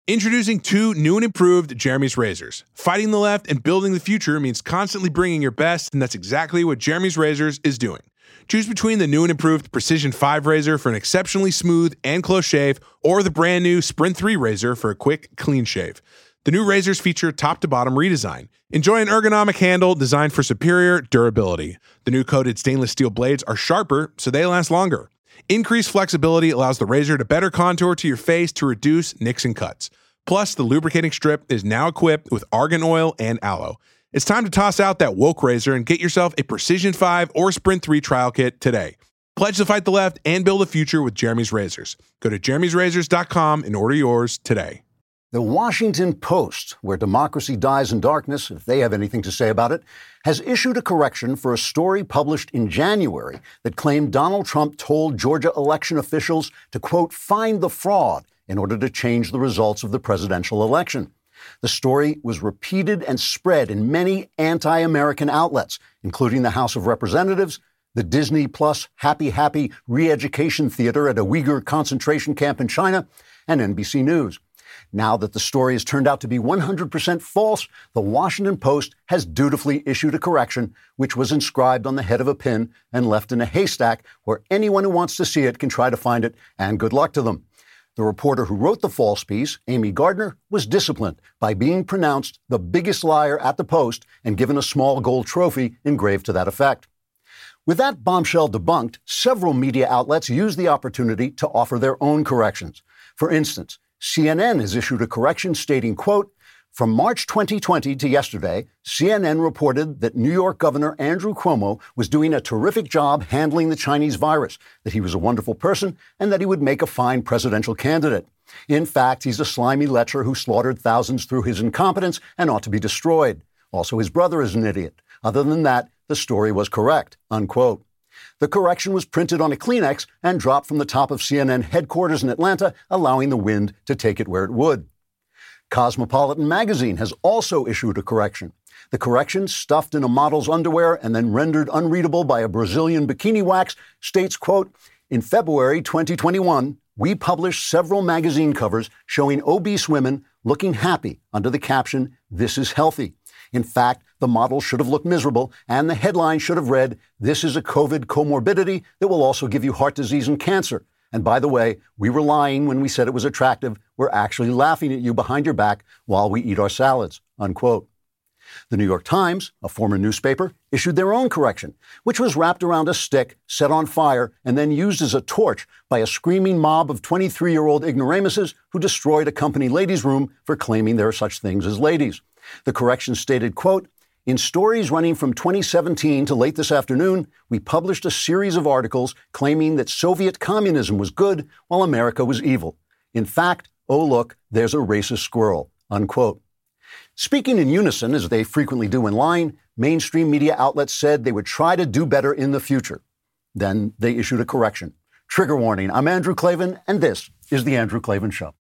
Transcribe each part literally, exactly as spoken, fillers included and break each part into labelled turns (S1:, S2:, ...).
S1: Introducing two new and improved Jeremy's razors. Fighting the left and building the future means constantly bringing your best, and that's exactly what Jeremy's Razors is doing. Choose between the new and improved Precision five razor for an exceptionally smooth and close shave, or the brand new Sprint three razor for a quick, clean shave. The new razors feature top-to-bottom redesign. Enjoy an ergonomic handle designed for superior durability. The new coated stainless steel blades are sharper, so they last longer. Increased flexibility allows the razor to better contour to your face to reduce nicks and cuts. Plus, the lubricating strip is now equipped with argan oil and aloe. It's time to toss out that woke razor and get yourself a Precision five or Sprint three trial kit today. Pledge to fight the left and build a future with Jeremy's Razors. Go to jeremy's razors dot com and order yours today.
S2: The Washington Post, where democracy dies in darkness, if they have anything to say about it, has issued a correction for a story published in January that claimed Donald Trump told Georgia election officials to, quote, find the fraud in order to change the results of the presidential election. The story was repeated and spread in many anti-American outlets, including the House of Representatives, the Disney Plus Happy Happy re-education theater at a Uyghur concentration camp in China, and N B C News. Now that the story has turned out to be one hundred percent false, the Washington Post has dutifully issued a correction, which was inscribed on the head of a pin and left in a haystack where anyone who wants to see it can try to find it, and good luck to them. The reporter who wrote the false piece, Amy Gardner, was disciplined by being pronounced the biggest liar at the Post and given a small gold trophy engraved to that effect. With that bombshell debunked, several media outlets used the opportunity to offer their own corrections. For instance, C N N has issued a correction stating, quote, from March twenty twenty to yesterday, C N N reported that New York Governor Andrew Cuomo was doing a terrific job handling the Chinese virus, that he was a wonderful person, and that he would make a fine presidential candidate. In fact, he's a slimy lecher who slaughtered thousands through his incompetence and ought to be destroyed. Also, his brother is an idiot. Other than that, the story was correct, unquote. The correction was printed on a Kleenex and dropped from the top of C N N headquarters in Atlanta, allowing the wind to take it where it would. Cosmopolitan magazine has also issued a correction. The correction, stuffed in a model's underwear and then rendered unreadable by a Brazilian bikini wax, states, quote, in February twenty twenty-one, we published several magazine covers showing obese women looking happy under the caption, this is healthy. In fact, the model should have looked miserable, and the headline should have read, this is a COVID comorbidity that will also give you heart disease and cancer. And by the way, we were lying when we said it was attractive. We're actually laughing at you behind your back while we eat our salads, unquote. The New York Times, a former newspaper, issued their own correction, which was wrapped around a stick, set on fire, and then used as a torch by a screaming mob of twenty-three-year-old ignoramuses who destroyed a company ladies' room for claiming there are such things as ladies. The correction stated, quote, in stories running from twenty seventeen to late this afternoon, we published a series of articles claiming that Soviet communism was good while America was evil. In fact, oh look, there's a racist squirrel, unquote. Speaking in unison, as they frequently do in line, mainstream media outlets said they would try to do better in the future. Then they issued a correction. Trigger warning, I'm Andrew Klavan, and this is The Andrew Klavan Show.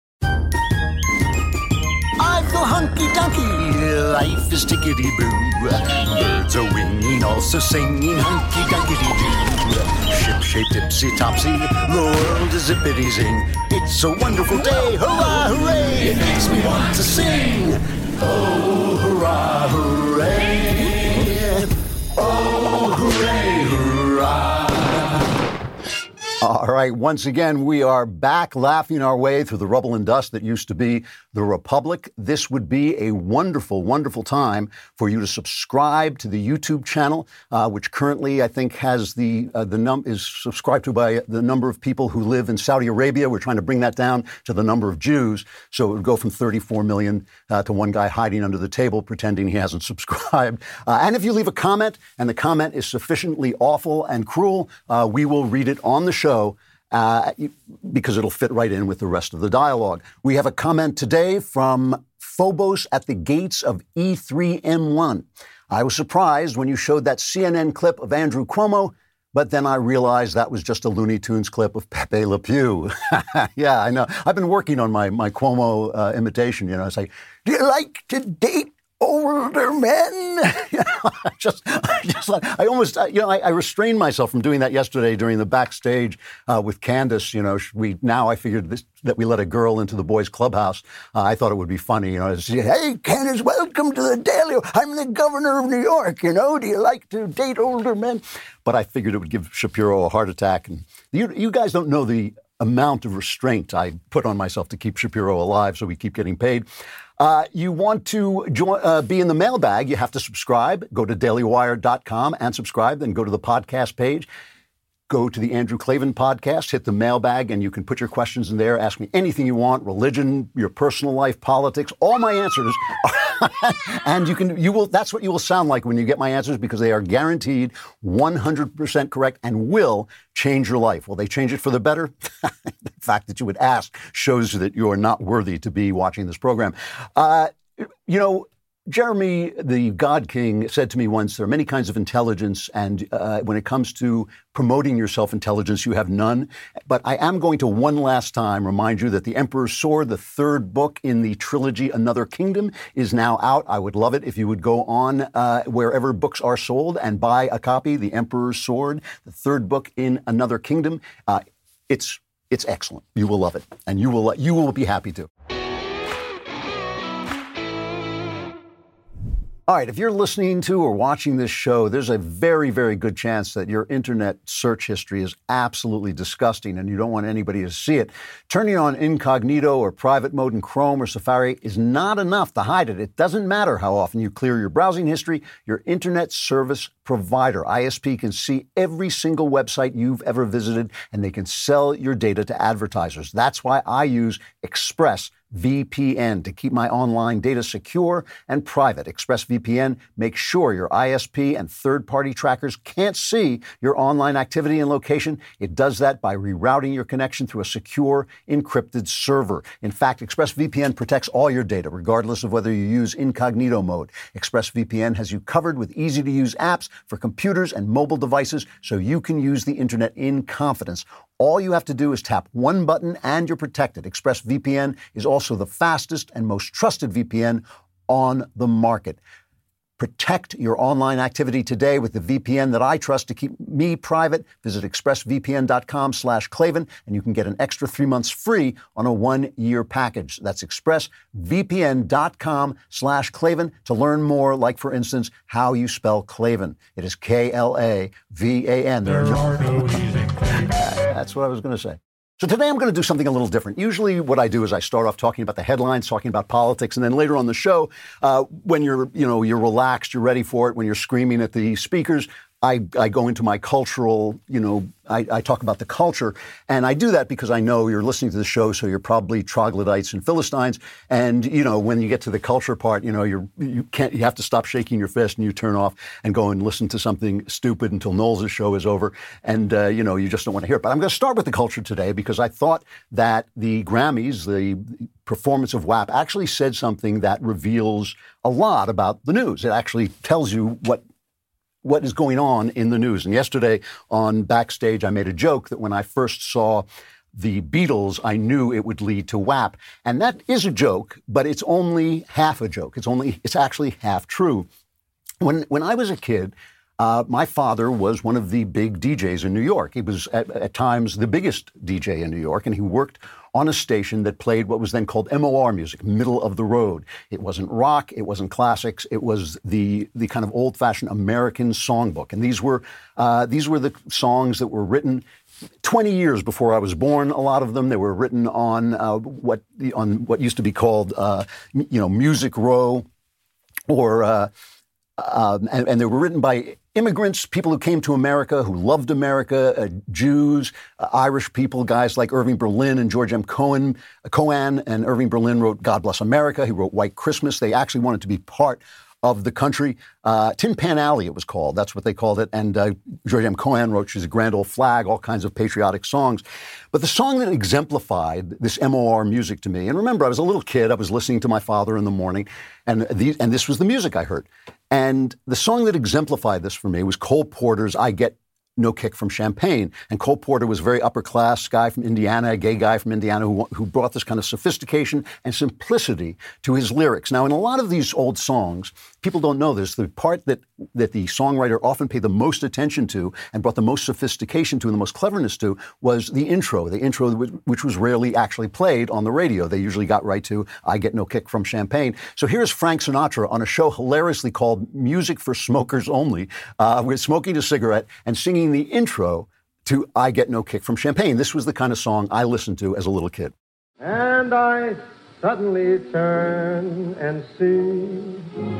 S3: I feel hunky-dunky, life is tickety-boo. Birds are winging, also singing hunky-dunky-doo. Ship-shaped, ipsy-topsy, the world is zippity-zing. It's a wonderful day, hurrah, hooray! It makes me want to sing. Oh, hurrah, hooray! Oh, hooray, hurrah!
S2: All right, once again, we are back laughing our way through the rubble and dust that used to be the Republic. This would be a wonderful, wonderful time for you to subscribe to the YouTube channel, uh, which currently I think has the uh, the num is subscribed to by the number of people who live in Saudi Arabia. We're trying to bring that down to the number of Jews, so it would go from thirty-four million uh, to one guy hiding under the table pretending he hasn't subscribed. Uh, and if you leave a comment and the comment is sufficiently awful and cruel, uh, we will read it on the show. Uh, because it'll fit right in with the rest of the dialogue. We have a comment today from Phobos at the gates of E three M one. I was surprised when you showed that C N N clip of Andrew Cuomo, but then I realized that was just a Looney Tunes clip of Pepe Le Pew. Yeah, I know. I've been working on my, my Cuomo uh, imitation. You know, it's like, do you like to date older men. you know, I just, I just like, I almost, you know, I, I restrained myself from doing that yesterday during the backstage uh, with Candace. You know, we now I figured this, that we let a girl into the boys' clubhouse. Uh, I thought it would be funny, you know, to say, hey, Candace, welcome to the Daily. I'm the governor of New York. You know, do you like to date older men? But I figured it would give Shapiro a heart attack. And you, you guys don't know the amount of restraint I put on myself to keep Shapiro alive, so we keep getting paid. Uh, you want to join, uh, be in the mailbag, you have to subscribe. Go to daily wire dot com and subscribe, then go to the podcast page. Go to the Andrew Klavan podcast, hit the mailbag, and you can put your questions in there. Ask me anything you want, religion, your personal life, politics, all my answers. and you can, you will, that's what you will sound like when you get my answers, because they are guaranteed one hundred percent correct and will change your life. Will they change it for the better? The fact that you would ask shows that you are not worthy to be watching this program. Uh, you know, Jeremy, the God King, said to me once, there are many kinds of intelligence, and uh, when it comes to promoting your self-intelligence, you have none. But I am going to one last time remind you that The Emperor's Sword, the third book in the trilogy Another Kingdom, is now out. I would love it if you would go on uh, wherever books are sold and buy a copy, The Emperor's Sword, the third book in Another Kingdom. Uh, it's it's excellent. You will love it, and you will you will be happy to. All right, if you're listening to or watching this show, there's a very, very good chance that your internet search history is absolutely disgusting and you don't want anybody to see it. Turning on incognito or private mode in Chrome or Safari is not enough to hide it. It doesn't matter how often you clear your browsing history. Your internet service provider, I S P, can see every single website you've ever visited, and they can sell your data to advertisers. That's why I use Express V P N to keep my online data secure and private. ExpressVPN makes sure your I S P and third-party trackers can't see your online activity and location. It does that by rerouting your connection through a secure, encrypted server. In fact, ExpressVPN protects all your data, regardless of whether you use incognito mode. ExpressVPN has you covered with easy-to-use apps for computers and mobile devices, so you can use the internet in confidence. All you have to do is tap one button and you're protected. ExpressVPN is also the fastest and most trusted V P N on the market. Protect your online activity today with the V P N that I trust to keep me private. Visit expressvpn.com slash Klavan, and you can get an extra three months free on a one-year package. That's expressvpn.com slash Klavan to learn more, like, for instance, how you spell Klavan. It is K L A V A N.
S4: There are no easy things.
S2: That's what I was going to say. So today I'm going to do something a little different. Usually what I do is I start off talking about the headlines, talking about politics, and then later on the show, uh, when you're, you know, you're relaxed, you're ready for it, when you're screaming at the speakers, I, I go into my cultural, you know, I, I talk about the culture, and I do that because I know you're listening to the show, so you're probably troglodytes and Philistines, and, you know, when you get to the culture part, you know, you're, you can't, you have to stop shaking your fist and you turn off and go and listen to something stupid until Knowles' show is over, and, uh, you know, you just don't want to hear it. But I'm going to start with the culture today because I thought that the Grammys, the performance of W A P, actually said something that reveals a lot about the news. It actually tells you what what is going on in the news. And yesterday on Backstage, I made a joke that when I first saw the Beatles, I knew it would lead to W A P. And that is a joke, but it's only half a joke. It's only, it's actually half true. When, when I was a kid, uh, my father was one of the big D Js in New York. He was at, at times the biggest D J in New York, and he worked on a station that played what was then called M O R music, middle of the road. It wasn't rock, it wasn't classics, it was the the kind of old-fashioned American songbook. And these were uh, these were the songs that were written twenty years before I was born. A lot of them, they were written on uh, what on what used to be called uh, you know Music Row, or uh, uh, and, and they were written by immigrants, people who came to America, who loved America, uh, Jews, uh, Irish people, guys like Irving Berlin and George M. Cohan, uh, Cohan, and Irving Berlin wrote God Bless America. He wrote White Christmas. They actually wanted to be part of the country. Uh, Tin Pan Alley, it was called. That's what they called it. And uh, George M. Cohan wrote She's a Grand Old Flag, all kinds of patriotic songs. But the song that exemplified this M O R music to me, and remember, I was a little kid. I was listening to my father in the morning, and, these, and this was the music I heard. And the song that exemplified this for me was Cole Porter's I Get No Kick from Champagne. And Cole Porter was a very upper class guy from Indiana, a gay guy from Indiana who, who brought this kind of sophistication and simplicity to his lyrics. Now, in a lot of these old songs, people don't know this, the part that, that the songwriter often paid the most attention to and brought the most sophistication to and the most cleverness to was the intro, the intro which was rarely actually played on the radio. They usually got right to I Get No Kick from Champagne. So here's Frank Sinatra on a show hilariously called Music for Smokers Only, uh, with smoking a cigarette and singing the intro to I Get No Kick from Champagne. This was the kind of song I listened to as a little kid.
S5: And I suddenly turn and see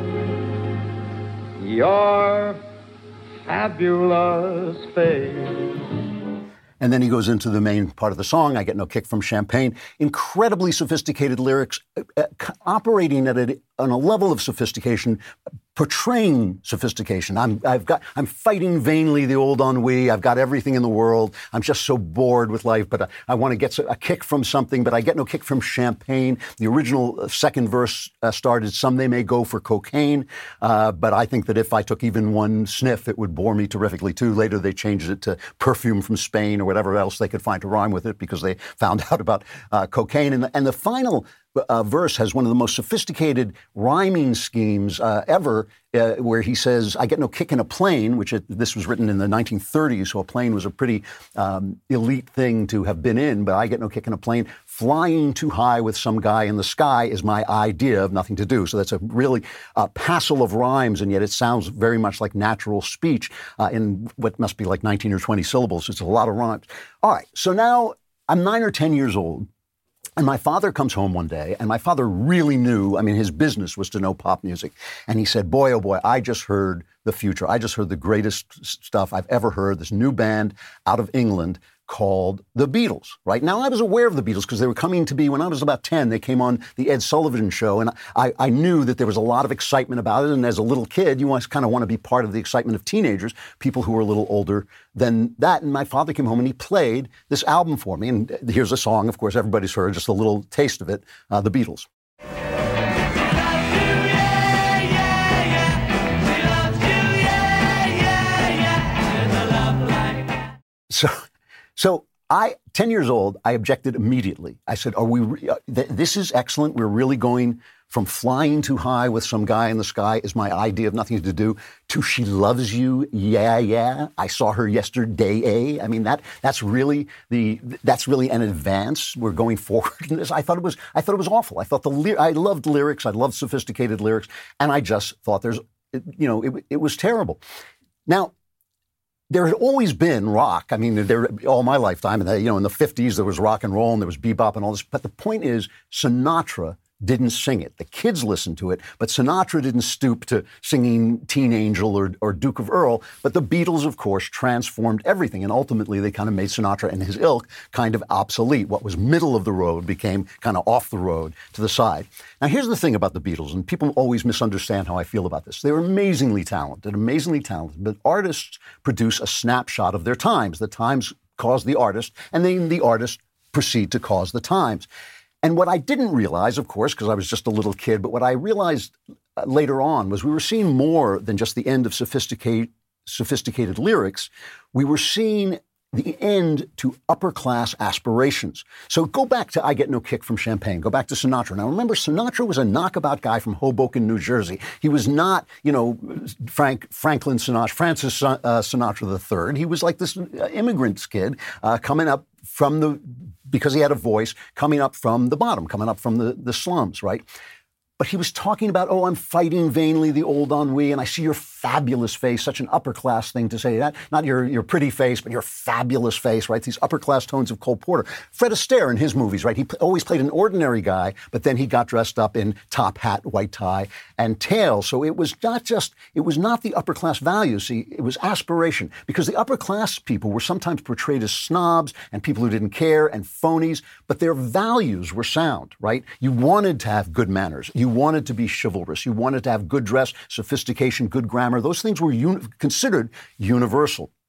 S5: your fabulous face.
S2: And then he goes into the main part of the song, I Get No Kick from Champagne. Incredibly sophisticated lyrics, uh, operating at a, on a level of sophistication, portraying sophistication. I'm, I've got, I'm fighting vainly the old ennui. I've got everything in the world. I'm just so bored with life, but I, I want to get a kick from something, but I get no kick from champagne. The original second verse uh, started, some they may go for cocaine, uh, but I think that if I took even one sniff, it would bore me terrifically too. Later they changed it to perfume from Spain or whatever else they could find to rhyme with it because they found out about uh, cocaine. And the, and the final uh, verse has one of the most sophisticated rhyming schemes uh, ever, uh, where he says, I get no kick in a plane, which it, this was written in the nineteen thirties, so a plane was a pretty um, elite thing to have been in, but I get no kick in a plane. Flying too high with some guy in the sky is my idea of nothing to do. So that's a really uh, passel of rhymes, and yet it sounds very much like natural speech uh, in what must be like nineteen or twenty syllables. It's a lot of rhymes. All right, so now I'm nine or ten years old, and my father comes home one day, and my father really knew, I mean, his business was to know pop music. And he said, boy, oh boy, I just heard the future. I just heard the greatest stuff I've ever heard, this new band out of England called the Beatles, right? Now, I was aware of the Beatles because they were coming to be, when I was about ten, they came on the Ed Sullivan Show, and I, I knew that there was a lot of excitement about it, and as a little kid, you always kind of want to be part of the excitement of teenagers, people who were a little older than that, and my father came home and he played this album for me, and here's a song, of course, everybody's heard, just a little taste of it, uh, the Beatles. So, so I, ten years old, I objected immediately. I said, are we, re- th- this is excellent. We're really going from flying too high with some guy in the sky is my idea of nothing to do to she loves you. Yeah, yeah. I saw her yesterday. I mean, that, that's really the, that's really an advance. We're going forward in this. I thought it was, I thought it was awful. I thought the, ly- I loved lyrics. I loved sophisticated lyrics. And I just thought there's, you know, it, it was terrible. Now, there had always been rock. I mean, there all my lifetime, and you know, in the fifties there was rock and roll and there was bebop and all this. But the point is, Sinatra didn't sing it. The kids listened to it, but Sinatra didn't stoop to singing Teen Angel or, or Duke of Earl. But the Beatles, of course, transformed everything, and ultimately they kind of made Sinatra and his ilk kind of obsolete. What was middle of the road became kind of off the road to the side. Now, here's the thing about the Beatles, and people always misunderstand how I feel about this. They were amazingly talented, amazingly talented, but artists produce a snapshot of their times. The times cause the artist, and then the artist proceed to cause the times. And what I didn't realize, of course, because I was just a little kid, but what I realized later on was we were seeing more than just the end of sophisticated, sophisticated lyrics. We were seeing the end to upper-class aspirations. So go back to I Get No Kick from Champagne. Go back to Sinatra. Now, remember, Sinatra was a knockabout guy from Hoboken, New Jersey. He was not, you know, Frank Franklin Sinatra, Francis uh, Sinatra the third. He was like this immigrant kid uh, coming up from the, because he had a voice, coming up from the bottom, coming up from the, the slums, right? But he was talking about, oh, I'm fighting vainly the old ennui, and I see your fabulous face, such an upper-class thing to say that. Not your, your pretty face, but your fabulous face, right? These upper-class tones of Cole Porter. Fred Astaire in his movies, right? He p- always played an ordinary guy, but then he got dressed up in top hat, white tie, and tail. So it was not just, it was not the upper-class values. See, it was aspiration. Because the upper-class people were sometimes portrayed as snobs and people who didn't care and phonies, but their values were sound, right? You wanted to have good manners. You wanted to be chivalrous. You wanted to have good dress, sophistication, good grammar. Those things were uni- considered universal.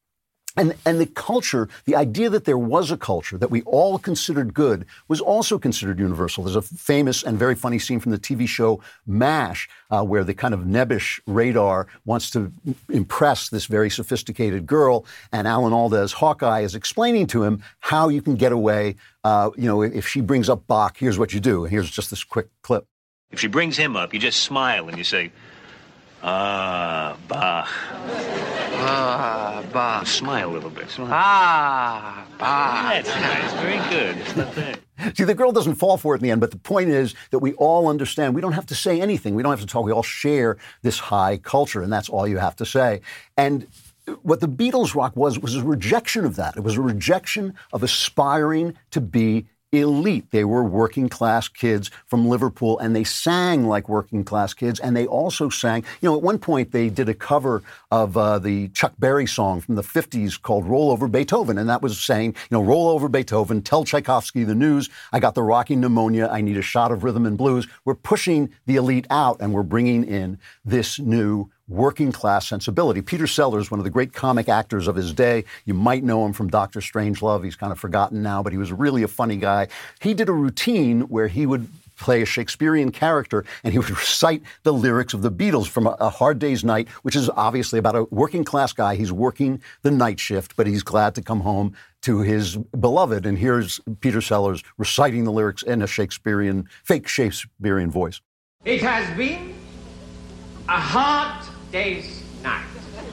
S2: And, and the culture, the idea that there was a culture that we all considered good was also considered universal. There's a famous and very funny scene from the T V show MASH, uh, where the kind of nebbish radar wants to impress this very sophisticated girl, and Alan Alda as Hawkeye is explaining to him how you can get away. Uh, you know, if she brings up Bach, here's what you do. And here's just this quick clip.
S6: If she brings him up, you just smile and you say, ah, Bach.
S7: Ah, Bach.
S6: Smile a little bit. Smile.
S7: Ah, Bach.
S6: That's nice. Very good. It's not bad.
S2: See, the girl doesn't fall for it in the end, but the point is that we all understand. We don't have to say anything. We don't have to talk. We all share this high culture, and that's all you have to say. And what the Beatles rock was, was a rejection of that. It was a rejection of aspiring to be elite. They were working class kids from Liverpool, and they sang like working class kids. And they also sang, you know, at one point they did a cover of uh, the Chuck Berry song from the fifties called Roll Over Beethoven. And that was saying, you know, roll over Beethoven, tell Tchaikovsky the news. I got the rocking pneumonia. I need a shot of rhythm and blues. We're pushing the elite out, and we're bringing in this new working class sensibility. Peter Sellers, one of the great comic actors of his day, you might know him from Doctor Strangelove. He's kind of forgotten now, but he was really a funny guy. He did a routine where he would play a Shakespearean character, and he would recite the lyrics of the Beatles from a, a Hard Day's Night, which is obviously about a working class guy. He's working the night shift, but he's glad to come home to his beloved. And here's Peter Sellers reciting the lyrics in a Shakespearean, fake Shakespearean voice.
S8: It has been a hard day's night,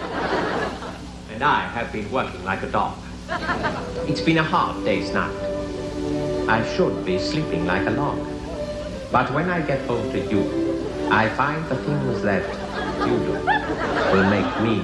S8: and I have been working like a dog. It's been a hard day's night. I should be sleeping like a log. But when I get home to you, I find the things that you do will make me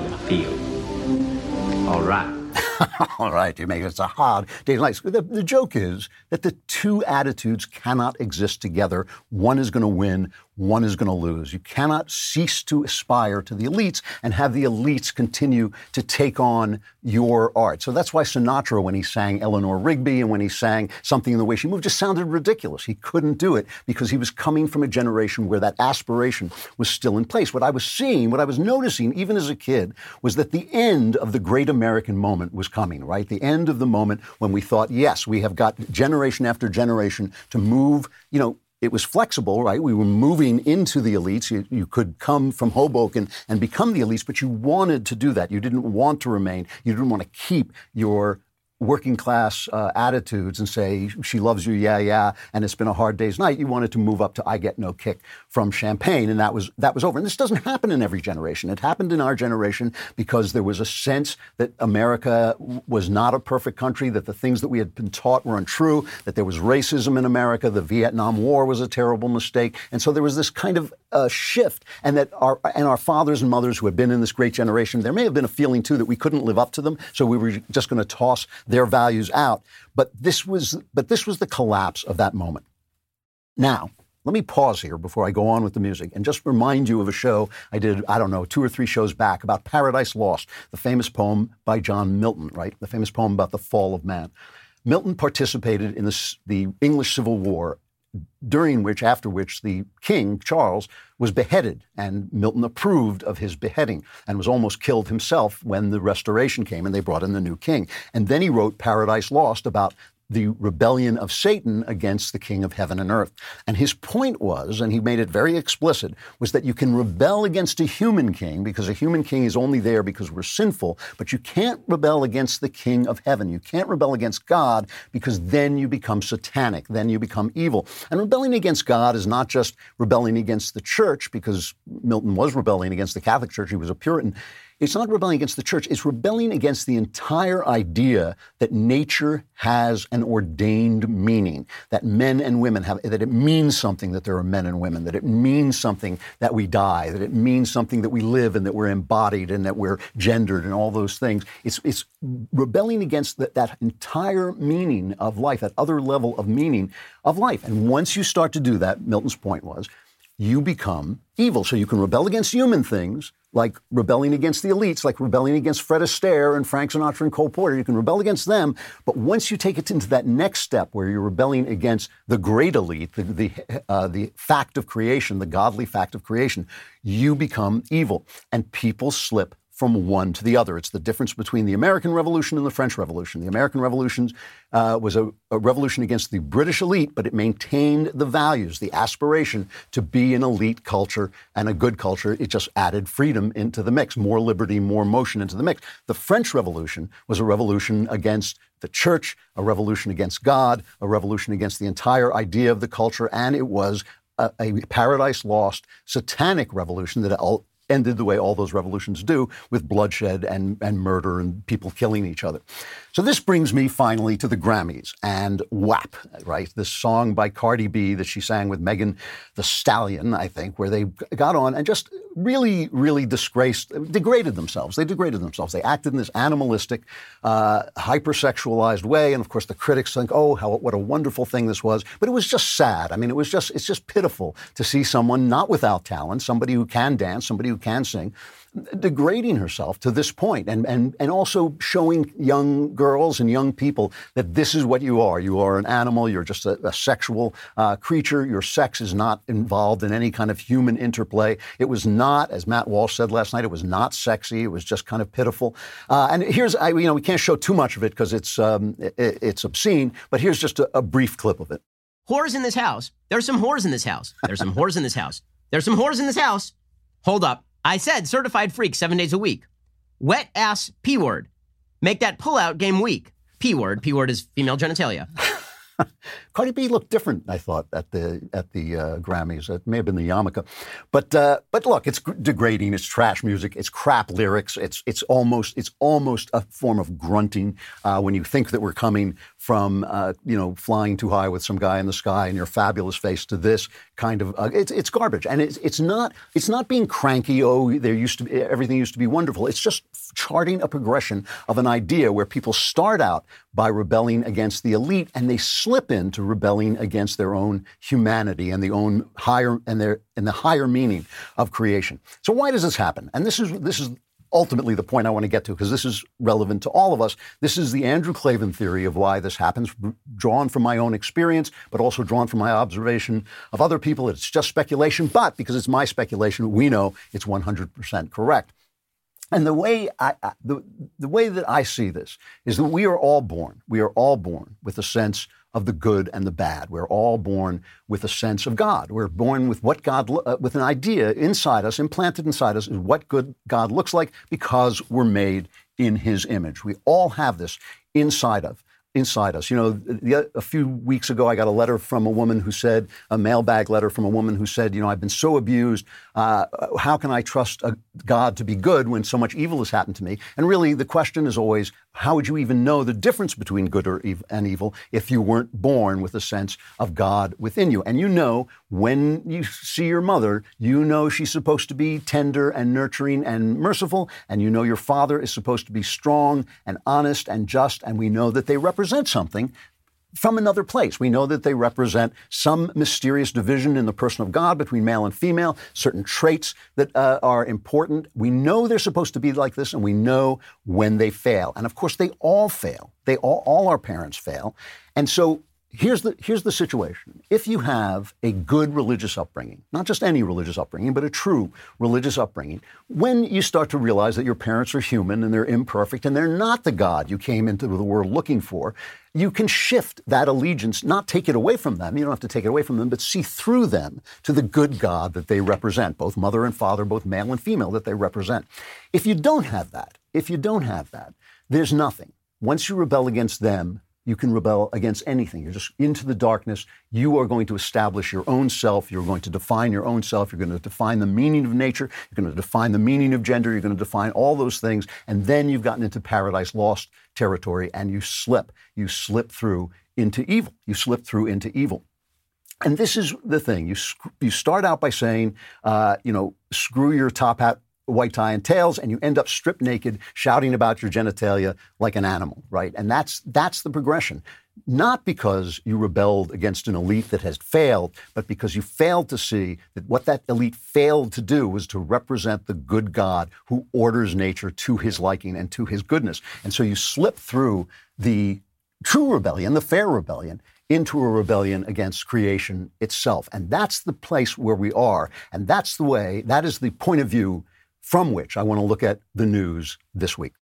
S8: feel all right.
S2: All right, you make it. It's a hard day's night. The, the joke is that the two attitudes cannot exist together. One is going to win. One is going to lose. You cannot cease to aspire to the elites and have the elites continue to take on your art. So that's why Sinatra, when he sang Eleanor Rigby and when he sang Something in the Way She Moved, just sounded ridiculous. He couldn't do it because he was coming from a generation where that aspiration was still in place. What I was seeing, what I was noticing, even as a kid, was that the end of the great American moment was coming, right? The end of the moment when we thought, yes, we have got generation after generation to move, you know, it was flexible, right? We were moving into the elites. You, you could come from Hoboken and become the elites, but you wanted to do that. You didn't want to remain. You didn't want to keep your working class uh, attitudes and say, she loves you, yeah, yeah, and it's been a hard day's night. You wanted to move up to I get no kick from Champagne, and that was that was over. And this doesn't happen in every generation. It happened in our generation because there was a sense that America was not a perfect country, that the things that we had been taught were untrue, that there was racism in America, the Vietnam War was a terrible mistake. And so there was this kind of uh, shift, and that our and our fathers and mothers who had been in this great generation, there may have been a feeling, too, that we couldn't live up to them, so we were just going to toss their values out. But this was but this was the collapse of that moment. Now, let me pause here before I go on with the music and just remind you of a show I did, I don't know, two or three shows back about Paradise Lost, the famous poem by John Milton, right? The famous poem about the fall of man. Milton participated in the, the English Civil War, during which, after which, the king, Charles, was beheaded, and Milton approved of his beheading and was almost killed himself when the Restoration came and they brought in the new king. And then he wrote Paradise Lost about the rebellion of Satan against the king of heaven and earth. And his point was, and he made it very explicit, was that you can rebel against a human king because a human king is only there because we're sinful, but you can't rebel against the king of heaven. You can't rebel against God because then you become satanic, then you become evil. And rebelling against God is not just rebelling against the church, because Milton was rebelling against the Catholic Church. He was a Puritan. It's not rebelling against the church. It's rebelling against the entire idea that nature has an ordained meaning, that men and women have, that it means something that there are men and women, that it means something that we die, that it means something that we live and that we're embodied and that we're gendered and all those things. It's, it's rebelling against that, that entire meaning of life, that other level of meaning of life. And once you start to do that, Milton's point was, you become evil. So you can rebel against human things, like rebelling against the elites, like rebelling against Fred Astaire and Frank Sinatra and Cole Porter. You can rebel against them. But once you take it into that next step where you're rebelling against the great elite, the, the, uh, the fact of creation, the godly fact of creation, you become evil. And people slip from one to the other. It's the difference between the American Revolution and the French Revolution. The American Revolution uh, was a, a revolution against the British elite, but it maintained the values, the aspiration to be an elite culture and a good culture. It just added freedom into the mix, more liberty, more motion into the mix. The French Revolution was a revolution against the church, a revolution against God, a revolution against the entire idea of the culture, and it was a, a Paradise Lost satanic revolution that all ended the way all those revolutions do, with bloodshed and, and murder and people killing each other. So this brings me finally to the Grammys and W A P, right? This song by Cardi B that she sang with Megan Thee Stallion, I think, where they got on and just really, really disgraced, degraded themselves. They degraded themselves. They acted in this animalistic, uh, hypersexualized way. And of course, the critics think, oh, how what a wonderful thing this was. But it was just sad. I mean, it was just, it's just pitiful to see someone not without talent, somebody who can dance, somebody who can sing, degrading herself to this point, and, and, and also showing young girls and young people that this is what you are. You are an animal. You're just a, a sexual uh, creature. Your sex is not involved in any kind of human interplay. It was not, as Matt Walsh said last night, it was not sexy. It was just kind of pitiful. Uh, and here's, I, you know, we can't show too much of it because it's, um, it, it's obscene, but here's just a, a brief clip of it.
S9: Whores in this house. There's some whores in this house. There's some whores in this house. There's some whores in this house. Hold up. I said certified freak seven days a week. Wet ass P word. Make that pull-out game weak. P word. P word is female genitalia.
S2: Cardi B looked different, I thought, at the at the uh, Grammys. It may have been the yarmulke, but uh, but look, it's degrading. It's trash music. It's crap lyrics. It's it's almost it's almost a form of grunting uh, when you think that we're coming from uh, you know flying too high with some guy in the sky and your fabulous face to this kind of uh, it's it's garbage, and it's it's not it's not being cranky. Oh, there used to be everything used to be wonderful. It's just charting a progression of an idea where people start out by rebelling against the elite and they slip into rebelling against their own humanity and the own higher and their and the higher meaning of creation. So why does this happen? And this is this is ultimately the point I want to get to, because this is relevant to all of us. This is the Andrew Klavan theory of why this happens, drawn from my own experience, but also drawn from my observation of other people. It's just speculation, but because it's my speculation, we know it's one hundred percent correct. And the way I, I the, the way that I see this is that we are all born. We are all born with a sense of the good and the bad. We're all born with a sense of God. We're born with what God, uh, with an idea inside us, implanted inside us, is what good God looks like, because we're made in His image. We all have this inside of. inside us. You know, the, a few weeks ago, I got a letter from a woman who said, a mailbag letter from a woman who said, you know, I've been so abused. Uh, how can I trust a God to be good when so much evil has happened to me? And really, the question is always, how would you even know the difference between good or ev- and evil if you weren't born with a sense of God within you? And you know, when you see your mother, you know she's supposed to be tender and nurturing and merciful, and you know your father is supposed to be strong and honest and just, and we know that they represent something from another place. We know that they represent some mysterious division in the person of God between male and female, certain traits that uh, are important. We know they're supposed to be like this, and we know when they fail. And of course, they all fail. They all, all our parents fail. And so Here's the, here's the situation. If you have a good religious upbringing, not just any religious upbringing, but a true religious upbringing, when you start to realize that your parents are human and they're imperfect and they're not the God you came into the world looking for, you can shift that allegiance, not take it away from them. You don't have to take it away from them, but see through them to the good God that they represent, both mother and father, both male and female, that they represent. If you don't have that, if you don't have that, there's nothing. Once you rebel against them, you can rebel against anything. You're just into the darkness. You are going to establish your own self. You're going to define your own self. You're going to define the meaning of nature. You're going to define the meaning of gender. You're going to define all those things. And then you've gotten into Paradise Lost territory, and you slip. You slip through into evil. You slip through into evil. And this is the thing. You, you start out by saying, uh, you know, screw your top hat, white tie and tails, and you end up stripped naked, shouting about your genitalia like an animal, right? And that's that's the progression. Not because you rebelled against an elite that has failed, but because you failed to see that what that elite failed to do was to represent the good God who orders nature to His liking and to His goodness. And so you slip through the true rebellion, the fair rebellion, into a rebellion against creation itself. And that's the place where we are. And that's the way, that is the point of view from which I want to look at the news this week.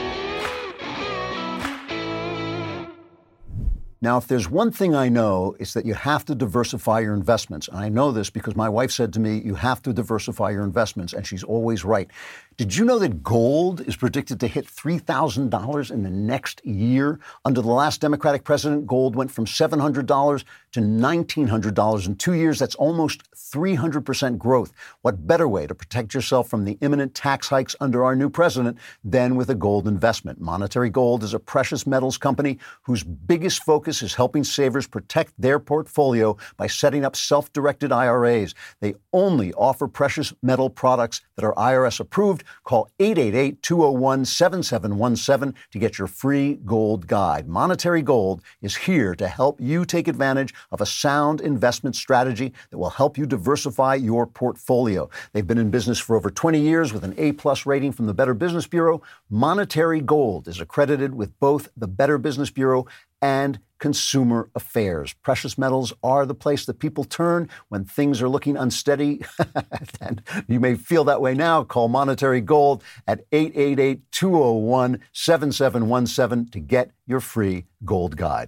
S2: Now, if there's one thing I know, it's that you have to diversify your investments. And I know this because my wife said to me, you have to diversify your investments, and she's always right. Did you know that gold is predicted to hit three thousand dollars in the next year? Under the last Democratic president, gold went from seven hundred dollars to nineteen hundred dollars in two years. That's almost three hundred percent growth. What better way to protect yourself from the imminent tax hikes under our new president than with a gold investment? Monetary Gold is a precious metals company whose biggest focus is helping savers protect their portfolio by setting up self-directed I R As. They only offer precious metal products that are I R S approved. Call eight eight eight, two oh one, seven seven one seven to get your free gold guide. Monetary Gold is here to help you take advantage of a sound investment strategy that will help you diversify your portfolio. They've been in business for over twenty years with an A-plus rating from the Better Business Bureau. Monetary Gold is accredited with both the Better Business Bureau and Consumer Affairs. Precious metals are the place that people turn when things are looking unsteady. And you may feel that way now. Call Monetary Gold at eight eight eight, two oh one, seven seven one seven to get your free gold guide.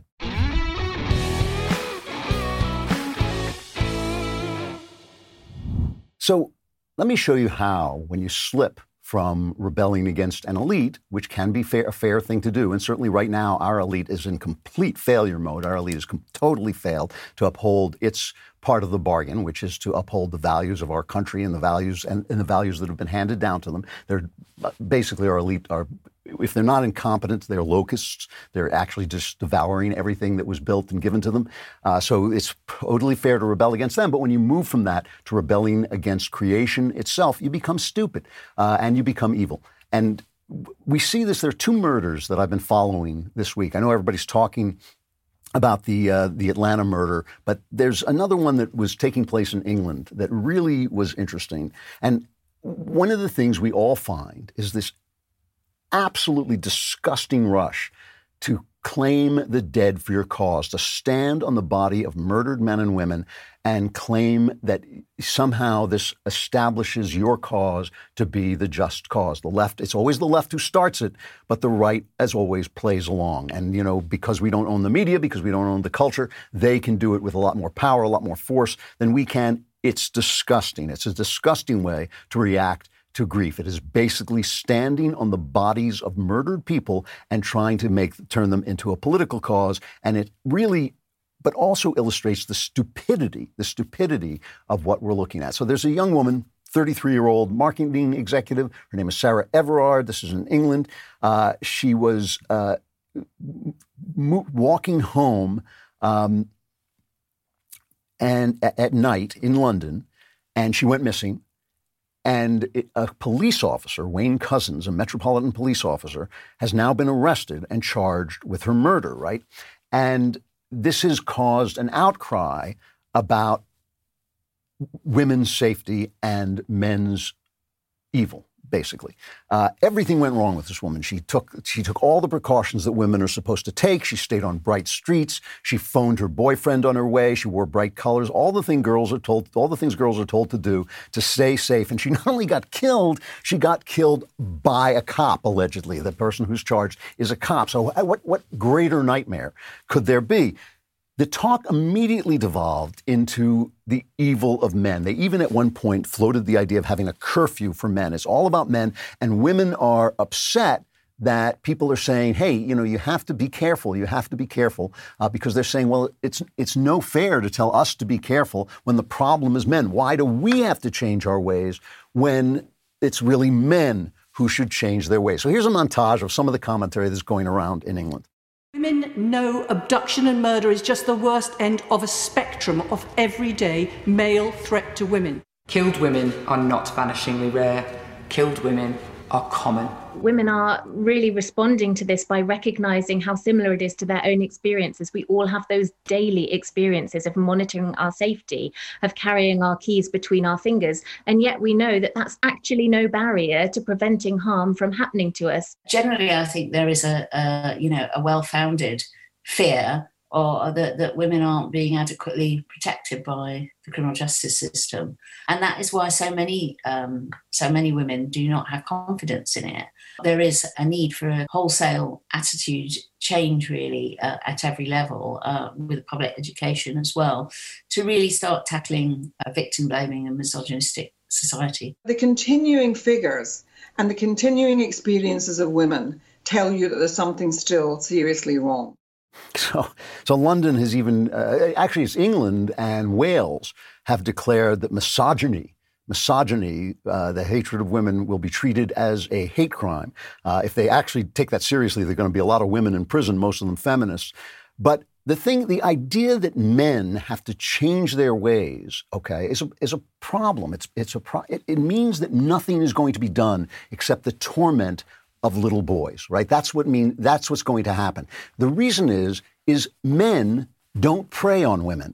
S2: So let me show you how, when you slip from rebelling against an elite, which can be fair, a fair thing to do. And certainly right now, our elite is in complete failure mode. Our elite has com- totally failed to uphold its part of the bargain, which is to uphold the values of our country and the values and, and the values that have been handed down to them. They're basically our elite are, if they're not incompetent, they're locusts. They're actually just devouring everything that was built and given to them. Uh, so it's totally fair to rebel against them. But when you move from that to rebelling against creation itself, you become stupid uh, and you become evil. And we see this. There are two murders that I've been following this week. I know everybody's talking about the uh, the Atlanta murder, but there's another one that was taking place in England that really was interesting. And one of the things we all find is this absolutely disgusting rush to claim the dead for your cause, to stand on the body of murdered men and women and claim that somehow this establishes your cause to be the just cause. The left, it's always the left who starts it, but the right, as always, plays along. And, you know, because we don't own the media, because we don't own the culture, they can do it with a lot more power, a lot more force than we can. It's disgusting. It's a disgusting way to react to grief. It is basically standing on the bodies of murdered people and trying to make turn them into a political cause. And it really, but also illustrates the stupidity, the stupidity of what we're looking at. So there's a young woman, thirty-three-year-old marketing executive. Her name is Sarah Everard. This is in England. Uh, she was uh, mo- walking home um, and at, at night in London, and she went missing. And it, a police officer, Wayne Couzens, a Metropolitan Police officer, has now been arrested and charged with her murder, right? And this has caused an outcry about women's safety and men's evil, basically. Uh, everything went wrong with this woman. She took she took all the precautions that women are supposed to take. She stayed on bright streets. She phoned her boyfriend on her way. She wore bright colors. All the thing girls are told, all the things girls are told to do to stay safe. And she not only got killed, she got killed by a cop, allegedly. The person who's charged is a cop. So what what greater nightmare could there be? The talk immediately devolved into the evil of men. They even at one point floated the idea of having a curfew for men. It's all about men, and women are upset that people are saying, hey, you know, you have to be careful. You have to be careful uh, because they're saying, well, it's it's no fair to tell us to be careful when the problem is men. Why do we have to change our ways when it's really men who should change their ways? So here's a montage of some of the commentary that's going around in England.
S10: Women know abduction and murder is just the worst end of a spectrum of everyday male threat to women.
S11: Killed women are not vanishingly rare. Killed women are common.
S12: Women are really responding to this by recognizing how similar it is to their own experiences. We all have those daily experiences of monitoring our safety, of carrying our keys between our fingers. And yet we know that that's actually no barrier to preventing harm from happening to us.
S13: Generally, I think there is a, a you know, a well-founded fear or that, that women aren't being adequately protected by the criminal justice system. And that is why so many um, so many women do not have confidence in it. There is a need for a wholesale attitude change, really, uh, at every level, uh, with public education as well, to really start tackling uh, victim blaming and misogynistic society.
S14: The continuing figures and the continuing experiences of women tell you that there's something still seriously wrong.
S2: So, so London has even, uh, actually it's England and Wales have declared that misogyny, misogyny, uh, the hatred of women will be treated as a hate crime. Uh, if they actually take that seriously, there are going to be a lot of women in prison, most of them feminists. But the thing, the idea that men have to change their ways, okay, is a, is a problem. It's, it's a pro- it, it means that nothing is going to be done except the torment of little boys, right? That's what mean. That's what's going to happen. The reason is, is men don't prey on women.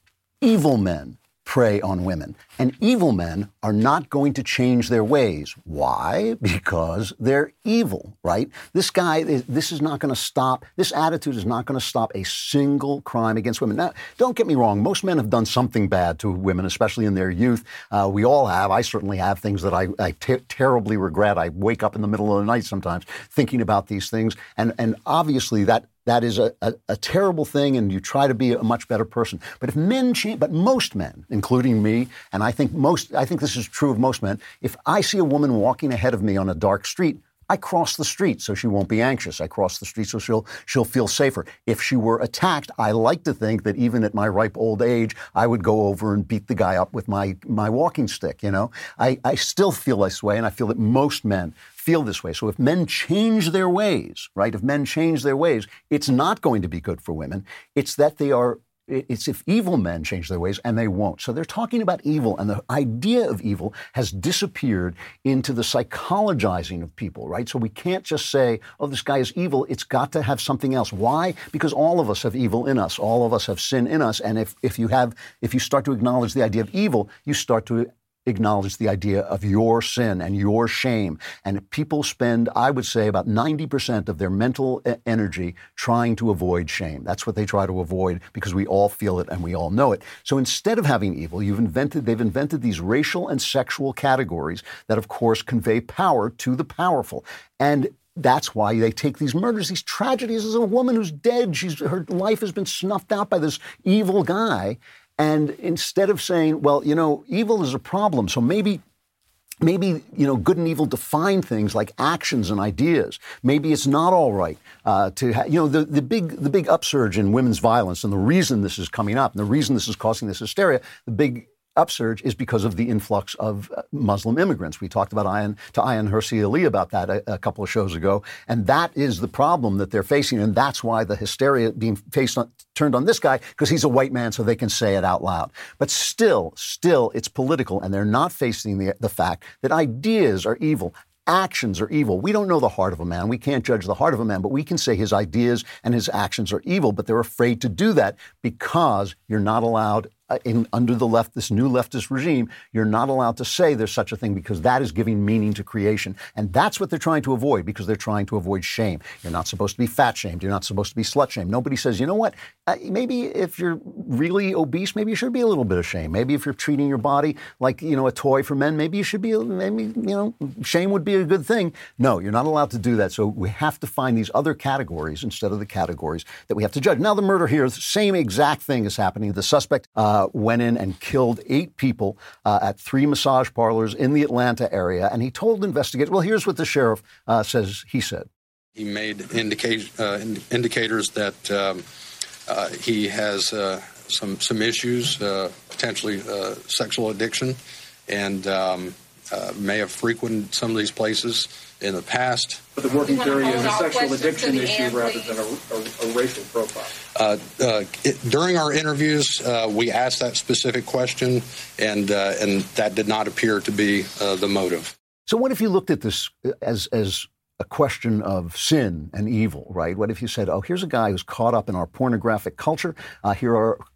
S2: Evil men prey on women. And evil men are not going to change their ways. Why? Because they're evil, right? This guy, this is not going to stop, this attitude is not going to stop a single crime against women. Now, don't get me wrong. Most men have done something bad to women, especially in their youth. Uh, we all have. I certainly have things that I, I ter- terribly regret. I wake up in the middle of the night sometimes thinking about these things. And, and obviously that That is a, a, a terrible thing, and you try to be a much better person. But if men change, but most men, including me, and I think most, I think this is true of most men, if I see a woman walking ahead of me on a dark street, I cross the street so she won't be anxious. I cross the street so she'll she'll feel safer. If she were attacked, I like to think that even at my ripe old age, I would go over and beat the guy up with my my walking stick, you know? I, I still feel this way, and I feel that most men feel this way. So if men change their ways, right, if men change their ways, it's not going to be good for women. It's that they are, it's if evil men change their ways, and they won't. So they're talking about evil, and the idea of evil has disappeared into the psychologizing of people, right? So we can't just say, oh, this guy is evil. It's got to have something else. Why? Because all of us have evil in us. All of us have sin in us. And if, if you have, if you start to acknowledge the idea of evil, you start to acknowledge the idea of your sin and your shame. And people spend, I would say, about ninety percent of their mental energy trying to avoid shame. That's what they try to avoid because we all feel it and we all know it. So instead of having evil, you've invented, they've invented these racial and sexual categories that, of course, convey power to the powerful. And that's why they take these murders, these tragedies. As a woman who's dead, she's, her life has been snuffed out by this evil guy. And instead of saying, well, you know, evil is a problem, so maybe, maybe, you know, good and evil define things like actions and ideas. Maybe it's not all right uh, to, ha- you know, the, the big the big upsurge in women's violence, and the reason this is coming up, and the reason this is causing this hysteria, the big upsurge is because of the influx of Muslim immigrants. We talked about Ayaan, to Ayaan Hirsi Ali about that a, a couple of shows ago. And that is the problem that they're facing. And that's why the hysteria being faced on, turned on this guy, because he's a white man, so they can say it out loud. But still, still, it's political. And they're not facing the, the fact that ideas are evil. Actions are evil. We don't know the heart of a man. We can't judge the heart of a man, but we can say his ideas and his actions are evil. But they're afraid to do that because you're not allowed In, under the left, this new leftist regime, you're not allowed to say there's such a thing because that is giving meaning to creation. And that's what they're trying to avoid because they're trying to avoid shame. You're not supposed to be fat shamed. You're not supposed to be slut shamed. Nobody says, you know what, uh, maybe if you're really obese, maybe you should be a little bit of shame. Maybe if you're treating your body like, you know, a toy for men, maybe you should be, maybe, you know, shame would be a good thing. No, you're not allowed to do that. So we have to find these other categories instead of the categories that we have to judge. Now the murder here, the same exact thing is happening. The suspect uh, went in and killed eight people uh, at three massage parlors in the Atlanta area. And he told investigators, well, here's what the sheriff uh, says he said.
S15: He made indica- uh, indicators that um, uh, he has uh, some, some issues, uh, potentially uh, sexual addiction, and um, uh, may have frequented some of these places in the past.
S16: But the working theory is a sexual addiction issue rather than a, a, a racial profile.
S15: Uh, uh, it, during our interviews, uh, we asked that specific question, and uh, and that did not appear to be uh, the motive.
S2: So what if you looked at this as as a question of sin and evil, right? What if you said, oh, here's a guy who's caught up in our pornographic culture. Uh, here are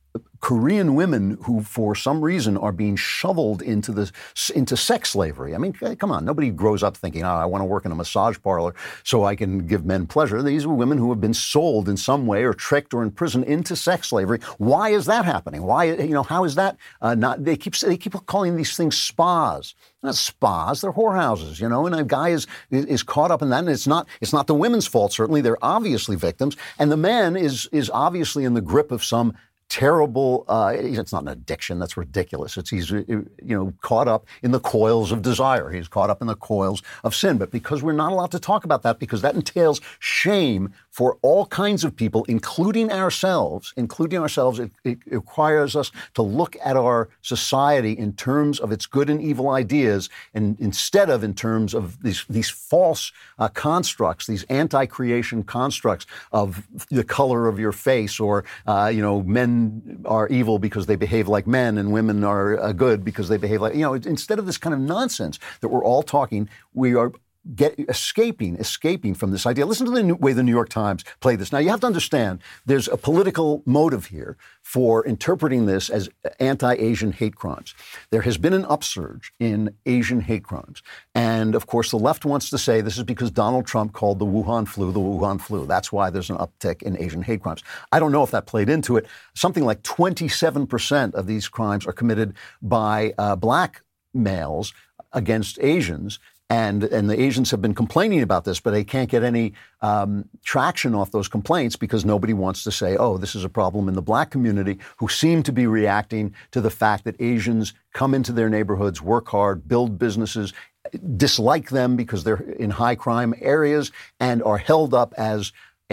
S2: Korean women who, for some reason, are being shoveled into the into sex slavery. I mean, come on, nobody grows up thinking, "Oh, I want to work in a massage parlor so I can give men pleasure." These are women who have been sold in some way, or tricked, or imprisoned into sex slavery. Why is that happening? Why, you know, how is that uh, not? They keep they keep calling these things spas. Not spas, they're whorehouses, you know. And a guy is is caught up in that, and it's not it's not the women's fault. Certainly, they're obviously victims, and the man is is obviously in the grip of some terrible, uh, it's not an addiction, that's ridiculous. It's he's, you know, caught up in the coils of desire. He's caught up in the coils of sin. But because we're not allowed to talk about that, because that entails shame for all kinds of people, including ourselves, including ourselves, it, it requires us to look at our society in terms of its good and evil ideas, and instead of in terms of these, these false uh, constructs, these anti-creation constructs of the color of your face, or, uh, you know, men are evil because they behave like men, and women are uh, good because they behave like, you know, instead of this kind of nonsense that we're all talking, we are get escaping, escaping from this idea. Listen to the new, way the New York Times played this. Now, you have to understand there's a political motive here for interpreting this as anti-Asian hate crimes. There has been an upsurge in Asian hate crimes. And, of course, the left wants to say this is because Donald Trump called the Wuhan flu the Wuhan flu. That's why there's an uptick in Asian hate crimes. I don't know if that played into it. Something like twenty-seven percent of these crimes are committed by uh, black males against Asians. And and the Asians have been complaining about this, but they can't get any um, traction off those complaints because nobody wants to say, oh, this is a problem in the black community, who seem to be reacting to the fact that Asians come into their neighborhoods, work hard, build businesses, dislike them because they're in high crime areas, and are held up as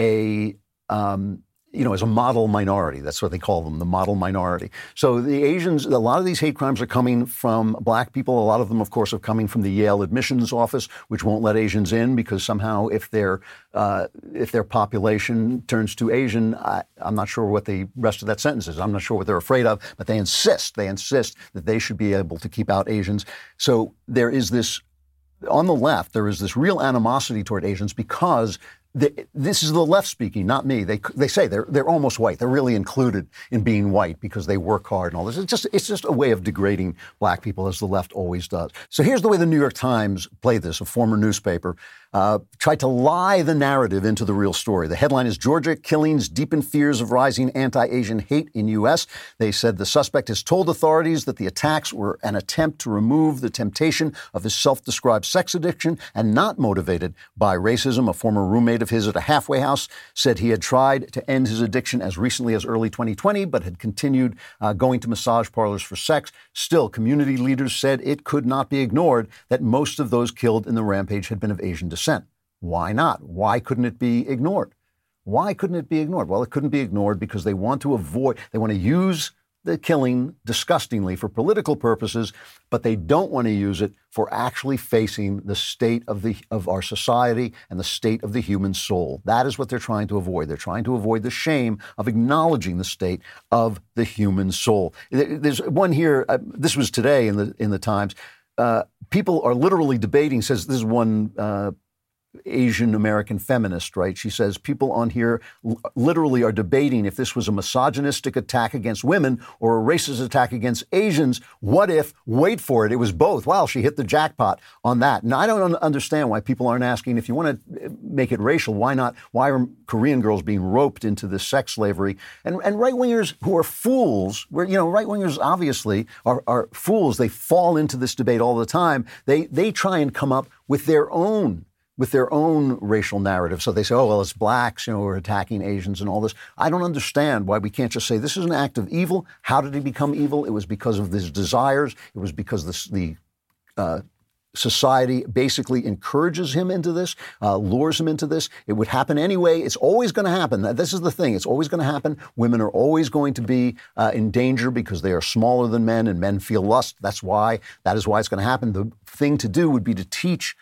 S2: a um, you know, as a model minority. That's what they call them, the model minority. So the Asians, a lot of these hate crimes are coming from black people. A lot of them, of course, are coming from the Yale admissions office, which won't let Asians in because somehow if their uh, if their population turns to Asian, I, I'm not sure what the rest of that sentence is. I'm not sure what they're afraid of, but they insist, they insist that they should be able to keep out Asians. So there is this, on the left, there is this real animosity toward Asians because The, this is the left speaking, not me. They they say they're they're almost white. They're really included in being white because they work hard and all this. It's just it's just a way of degrading black people, as the left always does. So here's the way the New York Times played this, a former newspaper, uh, tried to lie the narrative into the real story. The headline is Georgia killings deepen fears of rising anti-Asian hate in U S. They said the suspect has told authorities that the attacks were an attempt to remove the temptation of his self-described sex addiction and not motivated by racism. A former roommate of his at a halfway house said he had tried to end his addiction as recently as early twenty twenty, but had continued uh, going to massage parlors for sex. Still, community leaders said it could not be ignored that most of those killed in the rampage had been of Asian descent. Why not? Why couldn't it be ignored? Why couldn't it be ignored? Well, it couldn't be ignored because they want to avoid, they want to use the killing disgustingly for political purposes, but they don't want to use it for actually facing the state of the of our society and the state of the human soul. That is what they're trying to avoid. They're trying to avoid the shame of acknowledging the state of the human soul. There's one here. Uh, this was today in the in the Times. Uh, people are literally debating. Says this is one. Uh, Asian American feminist, right? She says people on here l- literally are debating if this was a misogynistic attack against women or a racist attack against Asians. What if, wait for it, it was both? Wow, she hit the jackpot on that. Now, I don't un- understand why people aren't asking, if you want to make it racial, why not? Why are Korean girls being roped into this sex slavery? And, and right-wingers who are fools, where, you know, right-wingers obviously are, are fools. They fall into this debate all the time. They, they try and come up with their own with their own racial narrative. So they say, oh, well, it's blacks, you know, we're attacking Asians and all this. I don't understand why we can't just say this is an act of evil. How did he become evil? It was because of his desires. It was because the, the uh, society basically encourages him into this, uh, lures him into this. It would happen anyway. It's always going to happen. This is the thing. It's always going to happen. Women are always going to be uh, in danger because they are smaller than men and men feel lust. That's why, that is why it's going to happen. The thing to do would be to teach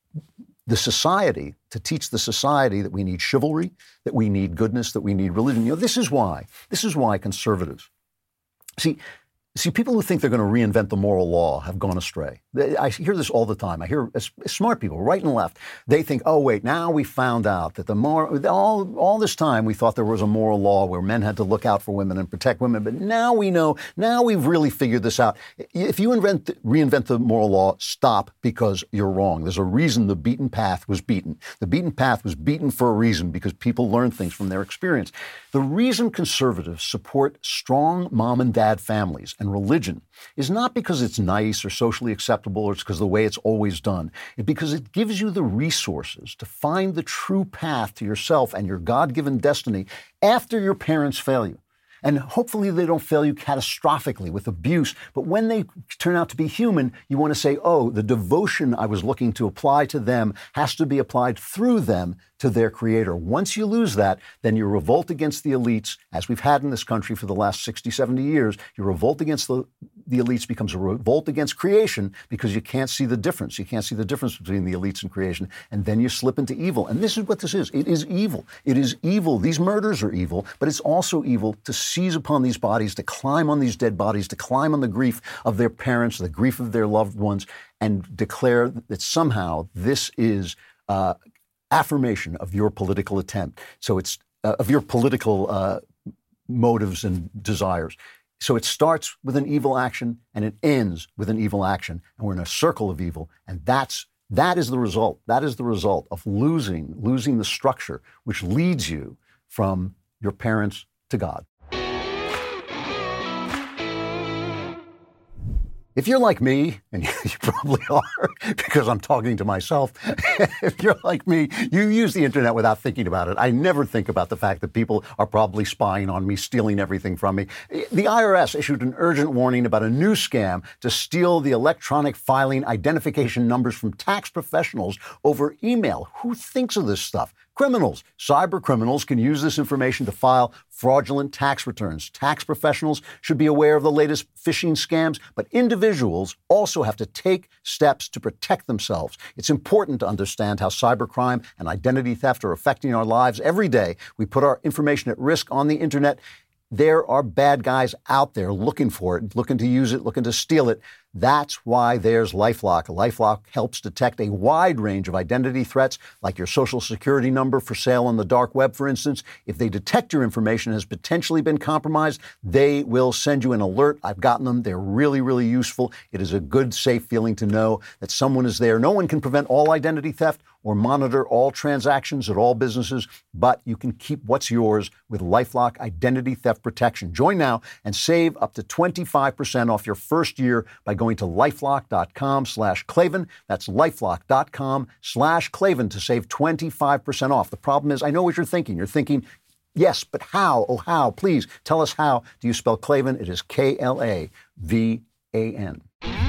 S2: the society, to teach the society that we need chivalry, that we need goodness, that we need religion. You know, this is why, this is why conservatives, see, See, people who think they're going to reinvent the moral law have gone astray. I hear this all the time. I hear smart people, right and left. They think, oh, wait, now we found out that the more, all, all this time we thought there was a moral law where men had to look out for women and protect women. But now we know, now we've really figured this out. If you invent, reinvent the moral law, stop, because you're wrong. There's a reason the beaten path was beaten. The beaten path was beaten for a reason, because people learn things from their experience. The reason conservatives support strong mom and dad families and religion is not because it's nice or socially acceptable or it's because of the way it's always done. It's because it gives you the resources to find the true path to yourself and your God-given destiny after your parents fail you. And hopefully they don't fail you catastrophically with abuse. But when they turn out to be human, you want to say, oh, the devotion I was looking to apply to them has to be applied through them to their creator. Once you lose that, then your revolt against the elites, as we've had in this country for the last sixty, seventy years, your revolt against the, the elites becomes a revolt against creation, because you can't see the difference. You can't see the difference between the elites and creation. And then you slip into evil. And this is what this is. It is evil. It is evil. These murders are evil, but it's also evil to seize upon these bodies, to climb on these dead bodies, to climb on the grief of their parents, the grief of their loved ones, and declare that somehow this is uh, affirmation of your political attempt. So it's uh, of your political uh, motives and desires. So it starts with an evil action and it ends with an evil action. And we're in a circle of evil. And that's that is the result. That is the result of losing, losing the structure which leads you from your parents to God. If you're like me, and you probably are, because I'm talking to myself, if you're like me, you use the internet without thinking about it. I never think about the fact that people are probably spying on me, stealing everything from me. The I R S issued an urgent warning about a new scam to steal the electronic filing identification numbers from tax professionals over email. Who thinks of this stuff? Criminals, cyber criminals can use this information to file fraudulent tax returns. Tax professionals should be aware of the latest phishing scams, but individuals also have to take steps to protect themselves. It's important to understand how cybercrime and identity theft are affecting our lives every day. We put our information at risk on the internet. There are bad guys out there looking for it, looking to use it, looking to steal it. That's why there's LifeLock. LifeLock helps detect a wide range of identity threats, like your social security number for sale on the dark web, for instance. If they detect your information has potentially been compromised, they will send you an alert. I've gotten them. They're really, really useful. It is a good, safe feeling to know that someone is there. No one can prevent all identity theft or monitor all transactions at all businesses, but you can keep what's yours with LifeLock Identity Theft Protection. Join now and save up to twenty-five percent off your first year by going to lifelock.com slash Klavan. That's lifelock.com slash Klavan to save twenty-five percent off. The problem is, I know what you're thinking. You're thinking, yes, but how? Oh, how? Please tell us how. Do you spell Klavan? It is K L A V A N.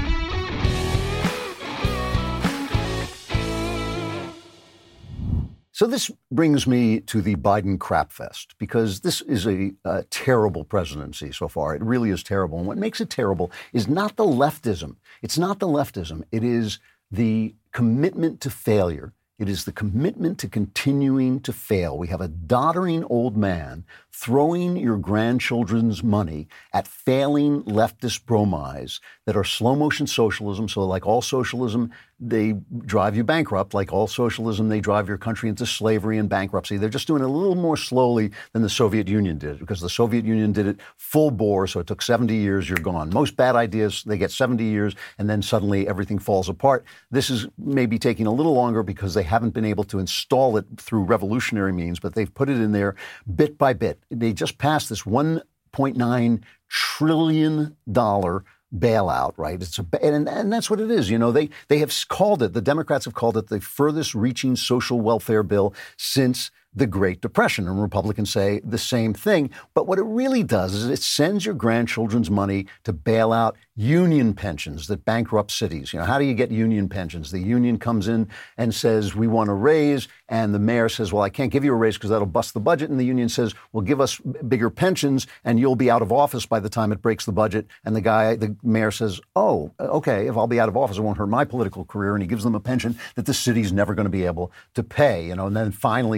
S2: So this brings me to the Biden crap fest, because this is a, a terrible presidency so far. It really is terrible. And what makes it terrible is not the leftism. It's not the leftism. It is the commitment to failure. It is the commitment to continuing to fail. We have a doddering old man throwing your grandchildren's money at failing leftist bromides that are slow motion socialism. So like all socialism, they drive you bankrupt. Like all socialism, they drive your country into slavery and bankruptcy. They're just doing it a little more slowly than the Soviet Union did, because the Soviet Union did it full bore. So it took seventy years, you're gone. Most bad ideas, they get seventy years, and then suddenly everything falls apart. This is maybe taking a little longer because they haven't been able to install it through revolutionary means, but they've put it in there bit by bit. They just passed this one point nine trillion dollars bailout, right? It's a, and, and that's what it is. You know, they, they have called it, the Democrats have called it the furthest reaching social welfare bill since the Great Depression. And Republicans say the same thing. But what it really does is it sends your grandchildren's money to bail out union pensions that bankrupt cities. You know, how do you get union pensions? The union comes in and says, we want a raise. And the mayor says, well, I can't give you a raise because that'll bust the budget. And the union says, well, give us bigger pensions and you'll be out of office by the time it breaks the budget. And the guy, the mayor says, oh, okay, if I'll be out of office, it won't hurt my political career. And he gives them a pension that the city's never going to be able to pay. You know, and then finally some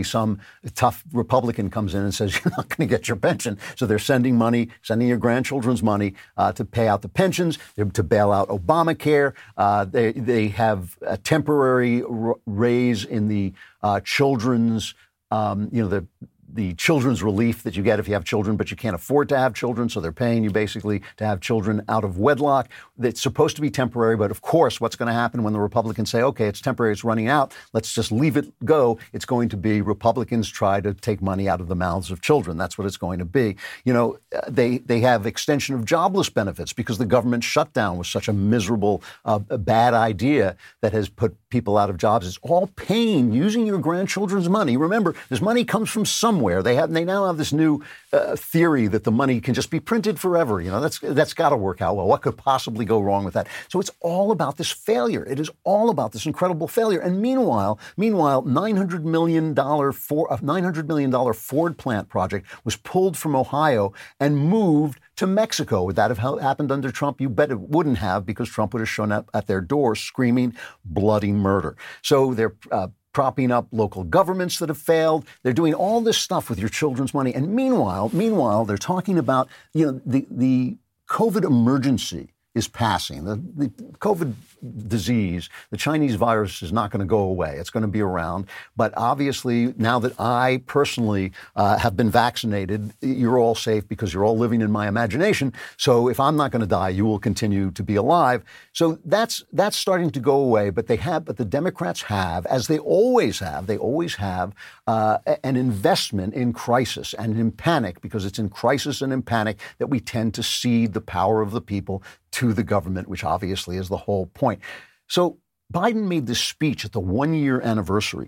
S2: tough Republican comes in and says, you're not going to get your pension. So they're sending money, sending your grandchildren's money uh, to pay out the pensions, to bail out Obamacare. Uh, they, they have a temporary r- raise in the uh, children's, um, you know, the the children's relief that you get if you have children, but you can't afford to have children. So they're paying you basically to have children out of wedlock. It's supposed to be temporary. But of course, what's going to happen when the Republicans say, OK, it's temporary, it's running out, let's just leave it go. It's going to be Republicans try to take money out of the mouths of children. That's what it's going to be. You know, they they have extension of jobless benefits because the government shutdown was such a miserable, uh, a bad idea that has put people out of jobs. It's all pain using your grandchildren's money. Remember, this money comes from somewhere. They have. They now have this new uh, theory that the money can just be printed forever. You know, that's that's got to work out well. What could possibly go wrong with that? So it's all about this failure. It is all about this incredible failure. And meanwhile, meanwhile, nine hundred million dollars for a nine hundred million dollars Ford plant project was pulled from Ohio and moved to Mexico. Would that have happened under Trump? You bet it wouldn't have, because Trump would have shown up at their door screaming bloody murder. So they're uh, propping up local governments that have failed. They're doing all this stuff with your children's money. And meanwhile, meanwhile, they're talking about, you know, the, the COVID emergency is passing. The, the COVID disease, the Chinese virus, is not going to go away. It's going to be around. But obviously, now that I personally uh, have been vaccinated, you're all safe because you're all living in my imagination. So if I'm not going to die, you will continue to be alive. So that's that's starting to go away. But they have, but the Democrats have, as they always have, they always have uh, an investment in crisis and in panic, because it's in crisis and in panic that we tend to cede the power of the people to the government, which obviously is the whole point. So Biden made this speech at the one-year anniversary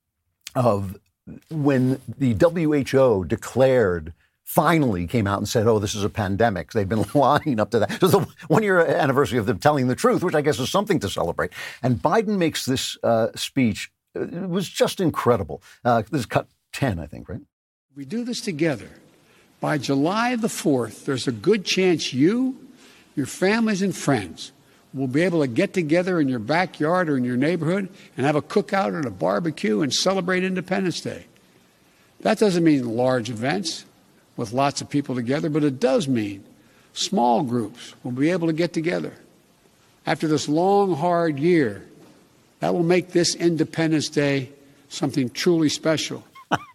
S2: of when the W H O declared, finally came out and said, oh, this is a pandemic. They'd been lying up to that. So the one-year anniversary of them telling the truth, which I guess is something to celebrate. And Biden makes this uh, speech. It was just incredible. Uh, this is cut ten, I think, right?
S17: We do this together. By July the fourth, there's a good chance you, your families and friends will be able to get together in your backyard or in your neighborhood and have a cookout or a barbecue and celebrate Independence Day. That doesn't mean large events with lots of people together, but it does mean small groups will be able to get together. After this long, hard year, that will make this Independence Day something truly special.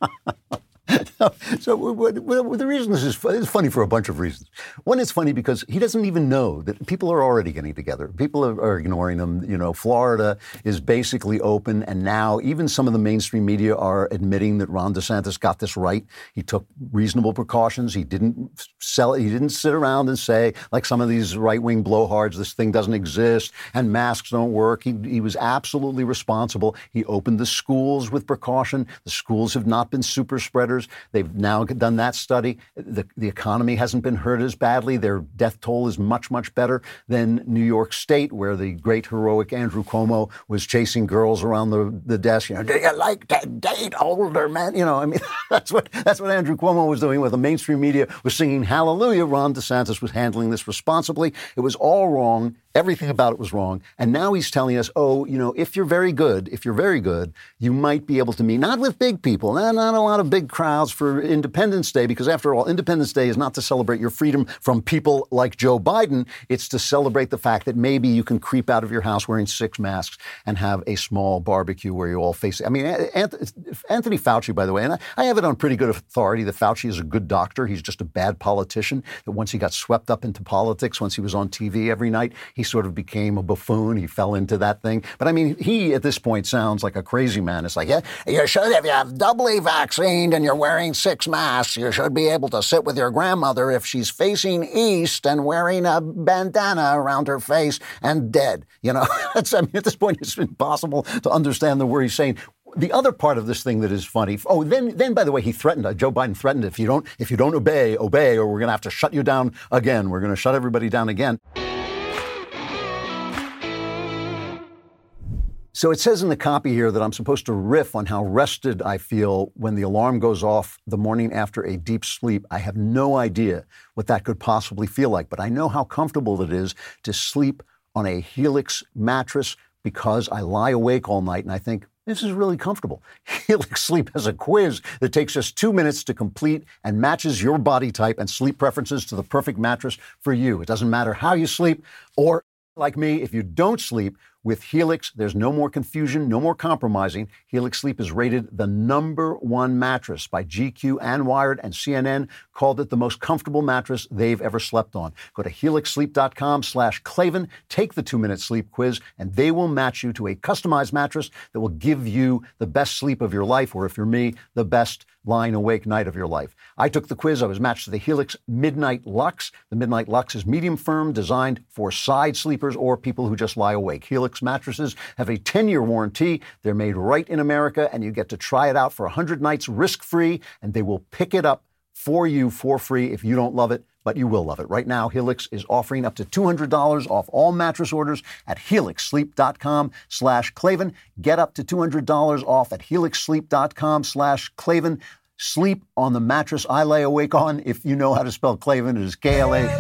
S2: So what, what, the reason this is it's funny for a bunch of reasons. One, it's funny because he doesn't even know that people are already getting together. People are, are ignoring him. You know, Florida is basically open, and now even some of the mainstream media are admitting that Ron DeSantis got this right. He took reasonable precautions. He didn't sell. He didn't sit around and say, like some of these right-wing blowhards, this thing doesn't exist and masks don't work. He, he was absolutely responsible. He opened the schools with precaution. The schools have not been super spreaders. They've now done that study. The, the economy hasn't been hurt as badly. Their death toll is much, much better than New York State, where the great heroic Andrew Cuomo was chasing girls around the, the desk. You know, do you like to date older men? You know, I mean, that's what that's what Andrew Cuomo was doing. With the mainstream media was singing hallelujah. Ron DeSantis was handling this responsibly. It was all wrong. Everything about it was wrong. And now he's telling us, oh, you know, if you're very good, if you're very good, you might be able to meet, not with big people, not, not a lot of big crowds for Independence Day, because after all, Independence Day is not to celebrate your freedom from people like Joe Biden. It's to celebrate the fact that maybe you can creep out of your house wearing six masks and have a small barbecue where you all face it. I mean, Anthony Fauci, by the way, and I, I have it on pretty good authority that Fauci is a good doctor. He's just a bad politician, that once he got swept up into politics, once he was on T V every night, he sort of became a buffoon. He fell into that thing. But I mean, he at this point sounds like a crazy man. It's like, yeah, you should, if you're doubly vaccinated and you're wearing six masks, you should be able to sit with your grandmother if she's facing east and wearing a bandana around her face and dead. You know, that's, I mean, at this point, it's impossible to understand the word he's saying. The other part of this thing that is funny. Oh, then, then by the way, he threatened. Uh, Joe Biden threatened, if you don't, if you don't obey, obey, or we're going to have to shut you down again. We're going to shut everybody down again. So it says in the copy here that I'm supposed to riff on how rested I feel when the alarm goes off the morning after a deep sleep. I have no idea what that could possibly feel like, but I know how comfortable it is to sleep on a Helix mattress because I lie awake all night and I think, This is really comfortable. Helix Sleep has a quiz that takes just two minutes to complete and matches your body type and sleep preferences to the perfect mattress for you. It doesn't matter how you sleep, or like me, if you don't sleep, with Helix, there's no more confusion, no more compromising. Helix Sleep is rated the number one mattress by G Q and Wired, and C N N called it the most comfortable mattress they've ever slept on. Go to helix sleep dot com slash Klavan, take the two-minute sleep quiz, and they will match you to a customized mattress that will give you the best sleep of your life, or if you're me, the best lying awake night of your life. I took the quiz. I was matched to the Helix Midnight Lux. The Midnight Lux is medium firm, designed for side sleepers or people who just lie awake. Helix mattresses have a ten-year warranty. They're made right in America, and you get to try it out for one hundred nights risk-free, and they will pick it up for you for free if you don't love it, but you will love it. Right now, Helix is offering up to two hundred dollars off all mattress orders at helix sleep dot com slash Klavan. Get up to two hundred dollars off at helix sleep dot com slash Klavan. Sleep on the mattress I lay awake on. If you know how to spell Klavan, it is K L A.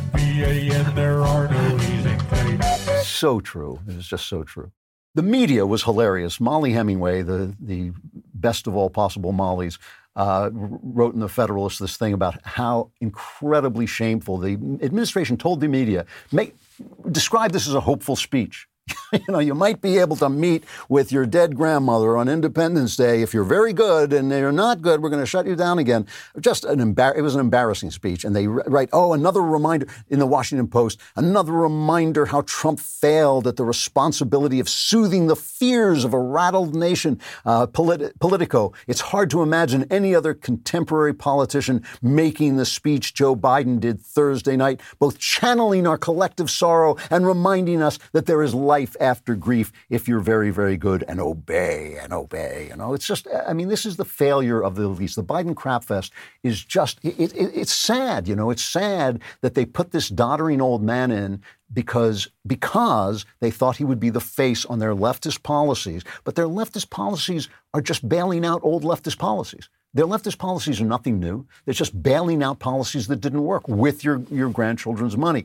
S4: B A N, there are no E's in Klavan.
S2: So true. It is just so true. The media was hilarious. Molly Hemingway, the, the best of all possible Mollys, uh, wrote in the Federalist this thing about how incredibly shameful the administration told the media, make, describe this as a hopeful speech. You know, you might be able to meet with your dead grandmother on Independence Day. If you're very good and you're not good, we're going to shut you down again. Just an embar- it was an embarrassing speech. And they write, oh, another reminder in the Washington Post, another reminder how Trump failed at the responsibility of soothing the fears of a rattled nation. Uh, polit- Politico, it's hard to imagine any other contemporary politician making the speech Joe Biden did Thursday night, both channeling our collective sorrow and reminding us that there is life after grief if you're very, very good, and obey and obey. You know, it's just, I mean, this is the failure of the elites. The Biden crap fest is just, it, it, it's sad, you know, it's sad that they put this doddering old man in because, because they thought he would be the face on their leftist policies. But their leftist policies are just bailing out old leftist policies. Their leftist policies are nothing new. They're just bailing out policies that didn't work with your, your grandchildren's money.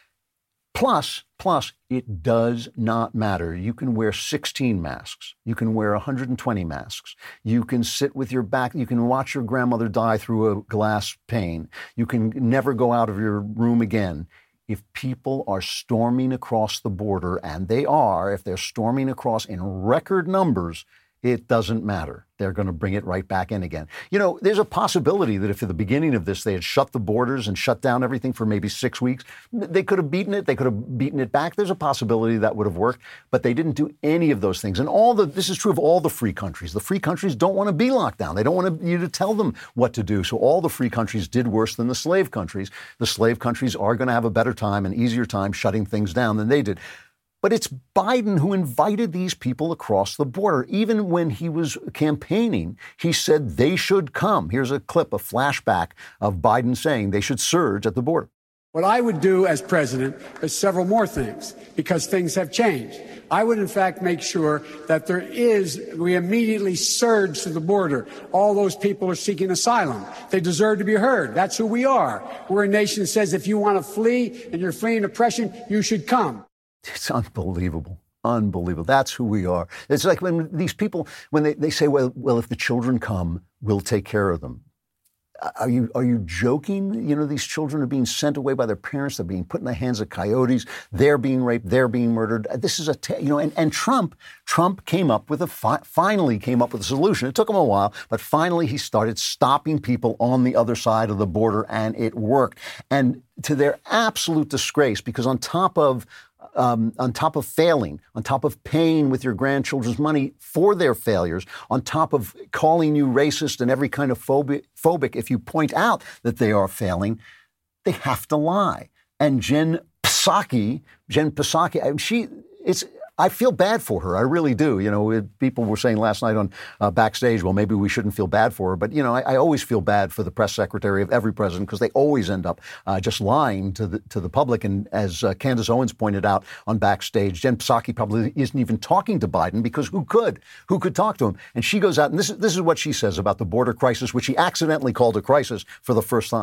S2: Plus, plus, it does not matter. You can wear sixteen masks. You can wear one hundred twenty masks. You can sit with your back. You can watch your grandmother die through a glass pane. You can never go out of your room again. If people are storming across the border, and they are, if they're storming across in record numbers, it doesn't matter. They're going to bring it right back in again. You know, there's a possibility that if at the beginning of this they had shut the borders and shut down everything for maybe six weeks, they could have beaten it. They could have beaten it back. There's a possibility that would have worked, but they didn't do any of those things. And all the this is true of all the free countries. The free countries don't want to be locked down. They don't want you to tell them what to do. So all the free countries did worse than the slave countries. The slave countries are going to have a better time, an easier time shutting things down than they did. But it's Biden who invited these people across the border. Even when he was campaigning, he said they should come. Here's a clip, a flashback of Biden saying they should surge at the border.
S17: What I would do as president is several more things, because things have changed. I would, in fact, make sure that there is, we immediately surge to the border. All those people are seeking asylum. They deserve to be heard. That's who we are. We're a nation that says if you want to flee and you're fleeing oppression, you should come.
S2: It's unbelievable. Unbelievable. That's who we are. It's like when these people, when they, they say, well, well, if the children come, we'll take care of them. Are you are you joking? You know, these children are being sent away by their parents. They're being put in the hands of coyotes. They're being raped. They're being murdered. This is a, you know, and, and Trump, Trump came up with a, fi- finally came up with a solution. It took him a while, but finally he started stopping people on the other side of the border, and it worked. And to their absolute disgrace, because on top of Um, on top of failing, on top of paying with your grandchildren's money for their failures, on top of calling you racist and every kind of phobic, phobic if you point out that they are failing, they have to lie. And Jen Psaki, Jen Psaki, she, it's, I feel bad for her. I really do. You know, it, people were saying last night on uh, Backstage, well, maybe we shouldn't feel bad for her. But, you know, I, I always feel bad for the press secretary of every president, because they always end up uh, just lying to the to the public. And as uh, Candace Owens pointed out on Backstage, Jen Psaki probably isn't even talking to Biden, because who could? Who could talk to him? And she goes out, and this is, this is what she says about the border crisis, which she accidentally called a crisis for the first time.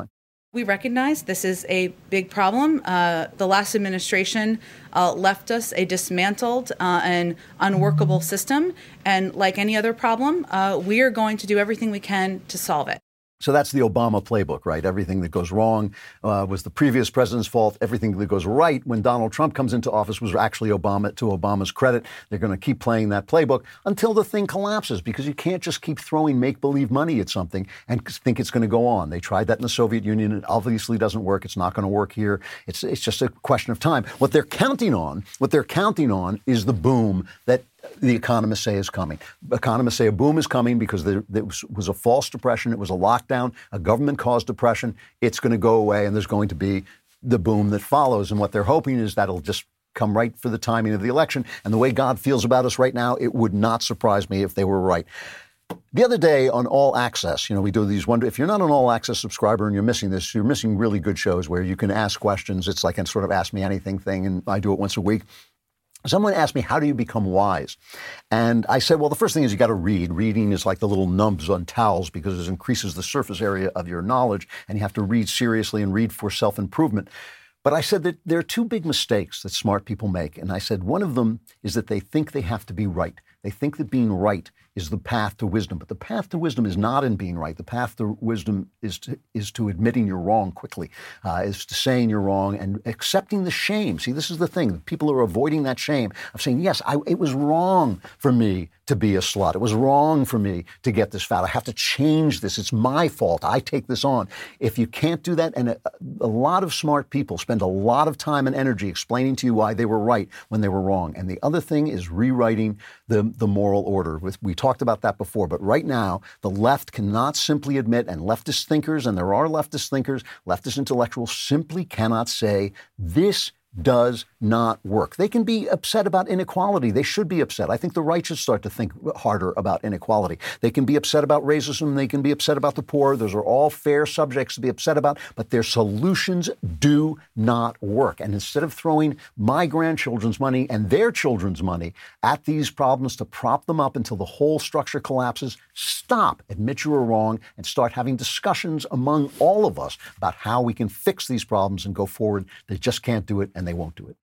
S18: We recognize this is a big problem. Uh, the last administration uh, left us a dismantled uh, and unworkable system. And like any other problem, uh, we are going to do everything we can to solve it.
S2: So that's the Obama playbook, right? Everything that goes wrong uh, was the previous president's fault. Everything that goes right when Donald Trump comes into office was actually Obama, to Obama's credit. They're going to keep playing that playbook until the thing collapses, because you can't just keep throwing make-believe money at something and think it's going to go on. They tried that in the Soviet Union. It obviously doesn't work. It's not going to work here. It's, it's just a question of time. What they're counting on, what they're counting on is the boom that the economists say is coming. Economists say a boom is coming because there, there was, was a false depression. It was a lockdown, a government-caused depression. It's going to go away, and there's going to be the boom that follows. And what they're hoping is that it'll just come right for the timing of the election. And the way God feels about us right now, it would not surprise me if they were right. The other day on All Access, you know, we do these wonder, if you're not an All Access subscriber and you're missing this, you're missing really good shows where you can ask questions. It's like a sort of Ask Me Anything thing, and I do it once a week. Someone asked me, how do you become wise? And I said, well, the first thing is you got to read. Reading is like the little nubs on towels because it increases the surface area of your knowledge, and you have to read seriously and read for self-improvement. But I said that there are two big mistakes that smart people make. And I said one of them is that they think they have to be right. They think that being right is the path to wisdom. But the path to wisdom is not in being right. The path to wisdom is to, is to admitting you're wrong quickly, uh, is to saying you're wrong and accepting the shame. See, this is the thing. People are avoiding that shame of saying, yes, I, it was wrong for me to be a slut. It was wrong for me to get this fat. I have to change this. It's my fault. I take this on. If you can't do that, and a, a lot of smart people spend a lot of time and energy explaining to you why they were right when they were wrong. And the other thing is rewriting the, the moral order. We talked about that before, but right now, the left cannot simply admit, and leftist thinkers, and there are leftist thinkers, leftist intellectuals, simply cannot say, this does not work. They can be upset about inequality. They should be upset. I think the right should start to think harder about inequality. They can be upset about racism. They can be upset about the poor. Those are all fair subjects to be upset about, but their solutions do not work. And instead of throwing my grandchildren's money and their children's money at these problems to prop them up until the whole structure collapses, stop, admit you were wrong, and start having discussions among all of us about how we can fix these problems and go forward. They just can't do it, and they won't do it.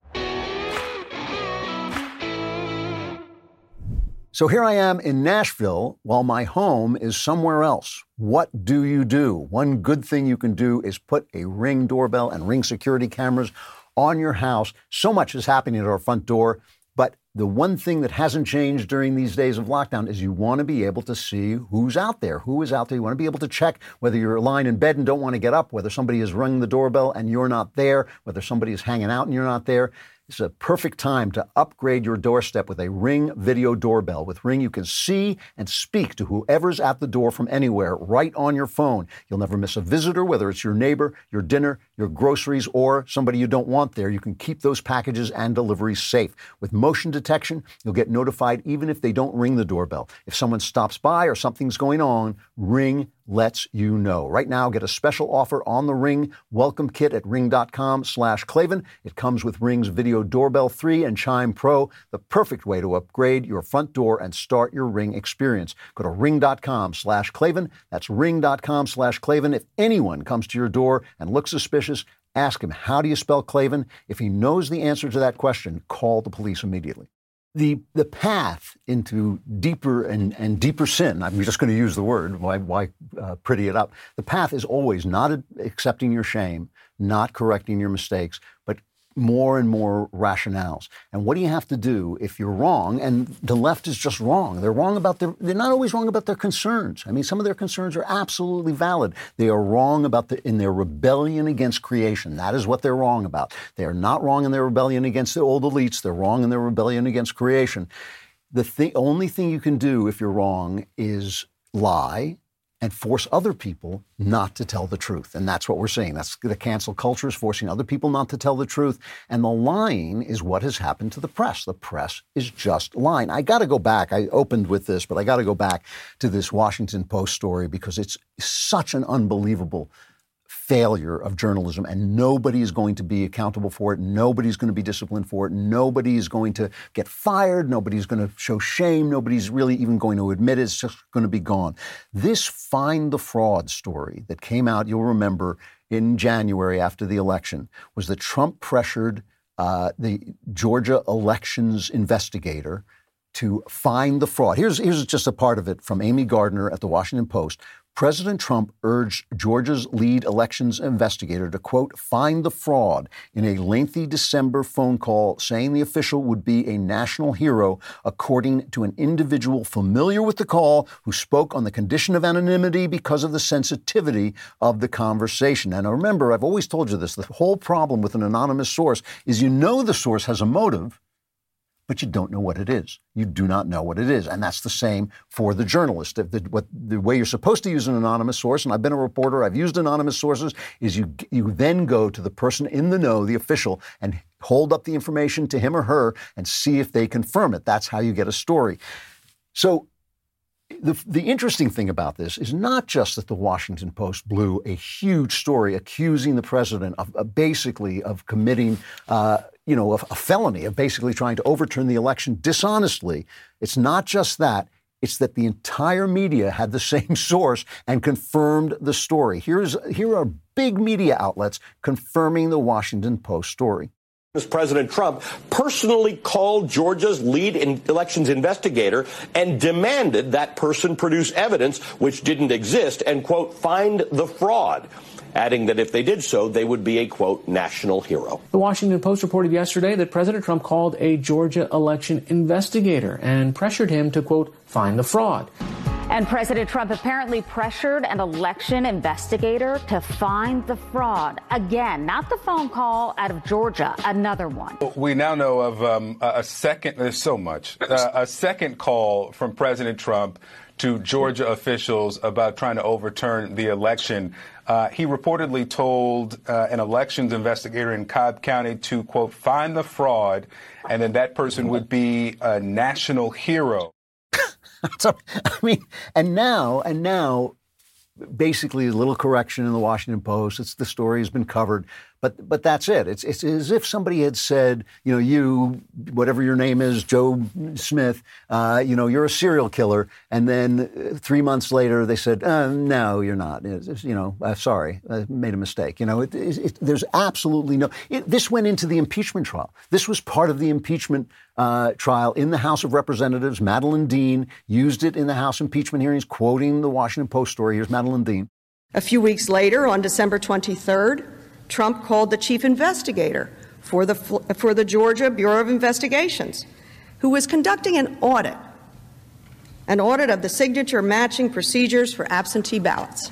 S2: So here I am in Nashville while my home is somewhere else. What do you do? One good thing you can do is put a Ring doorbell and Ring security cameras on your house. So much is happening at our front door, but the one thing that hasn't changed during these days of lockdown is you want to be able to see who's out there, who is out there. You want to be able to check whether you're lying in bed and don't want to get up, whether somebody has rung the doorbell and you're not there, whether somebody is hanging out and you're not there. It's a perfect time to upgrade your doorstep with a Ring video doorbell. With Ring, you can see and speak to whoever's at the door from anywhere, right on your phone. You'll never miss a visitor, whether it's your neighbor, your dinner, your groceries, or somebody you don't want there. You can keep those packages and deliveries safe. With motion detection, you'll get notified even if they don't ring the doorbell. If someone stops by or something's going on, Ring lets you know. Right now, get a special offer on the Ring welcome kit at ring.com slash Klavan. It comes with Ring's Video Doorbell three and Chime Pro, the perfect way to upgrade your front door and start your Ring experience. Go to ring.com slash Klavan. That's ring.com slash Klavan. If anyone comes to your door and looks suspicious, ask him, how do you spell Klavan? If he knows the answer to that question, call the police immediately. The the path into deeper and, and deeper sin, I'm just going to use the word, why, why uh, pretty it up? The path is always not accepting your shame, not correcting your mistakes, but more and more rationales. And what do you have to do if you're wrong? And the left is just wrong. They're wrong about their, they're not always wrong about their concerns. I mean, some of their concerns are absolutely valid. They are wrong about the, in their rebellion against creation. That is what they're wrong about. They are not wrong in their rebellion against the old elites. They're wrong in their rebellion against creation. The th- only thing you can do if you're wrong is lie and force other people not to tell the truth. And that's what we're seeing. That's the cancel culture, is forcing other people not to tell the truth. And the lying is what has happened to the press. The press is just lying. I got to go back. I opened with this, but I got to go back to this Washington Post story because it's such an unbelievable failure of journalism, and nobody is going to be accountable for it. Nobody's going to be disciplined for it. Nobody is going to get fired. Nobody's going to show shame. Nobody's really even going to admit it. It's just going to be gone. This Find the Fraud story that came out, you'll remember, in January after the election was that Trump pressured uh, the Georgia elections investigator to find the fraud. Here's, here's just a part of it from Amy Gardner at the Washington Post. President Trump urged Georgia's lead elections investigator to, quote, find the fraud in a lengthy December phone call, saying the official would be a national hero, according to an individual familiar with the call who spoke on the condition of anonymity because of the sensitivity of the conversation. And remember, I've always told you this, the whole problem with an anonymous source is you know the source has a motive, but you don't know what it is. You do not know what it is. And that's the same for the journalist. The, what, the way you're supposed to use an anonymous source, and I've been a reporter, I've used anonymous sources, is you, you then go to the person in the know, the official, and hold up the information to him or her and see if they confirm it. That's how you get a story. So the, the interesting thing about this is not just that the Washington Post blew a huge story accusing the president of, of basically of committing uh, you know, a, a felony, of basically trying to overturn the election dishonestly. It's not just that. It's that the entire media had the same source and confirmed the story. Here's, here are big media outlets confirming the Washington Post story.
S19: President Trump personally called Georgia's lead in elections investigator and demanded that person produce evidence which didn't exist and, quote, find the fraud, adding that if they did so, they would be a, quote, national hero.
S20: The Washington Post reported yesterday that President Trump called a Georgia election investigator and pressured him to, quote, find the fraud.
S21: And President Trump apparently pressured an election investigator to find the fraud. Again, not the phone call out of Georgia, another one.
S22: We now know of um, a second, there's so much, uh, a second call from President Trump to Georgia officials about trying to overturn the election. Uh, he reportedly told uh, an elections investigator in Cobb County to, quote, find the fraud, and then that person would be a national hero.
S2: So, I mean, and now, and now, basically a little correction in the Washington Post. It's the story has been covered, but but that's it. It's it's as if somebody had said, you know, you, whatever your name is, Joe Smith, uh, you know, you're a serial killer, and then three months later they said, uh, no, you're not. It's, you know, uh, sorry, I made a mistake. You know, it, it, it, there's absolutely no. It, this went into the impeachment trial. This was part of the impeachment Uh, trial in the House of Representatives. Madeleine Dean used it in the House impeachment hearings, quoting the Washington Post story. Here's Madeleine Dean.
S23: A few weeks later, on December twenty-third, Trump called the chief investigator for the for the Georgia Bureau of Investigations, who was conducting an audit, an audit of the signature matching procedures for absentee ballots.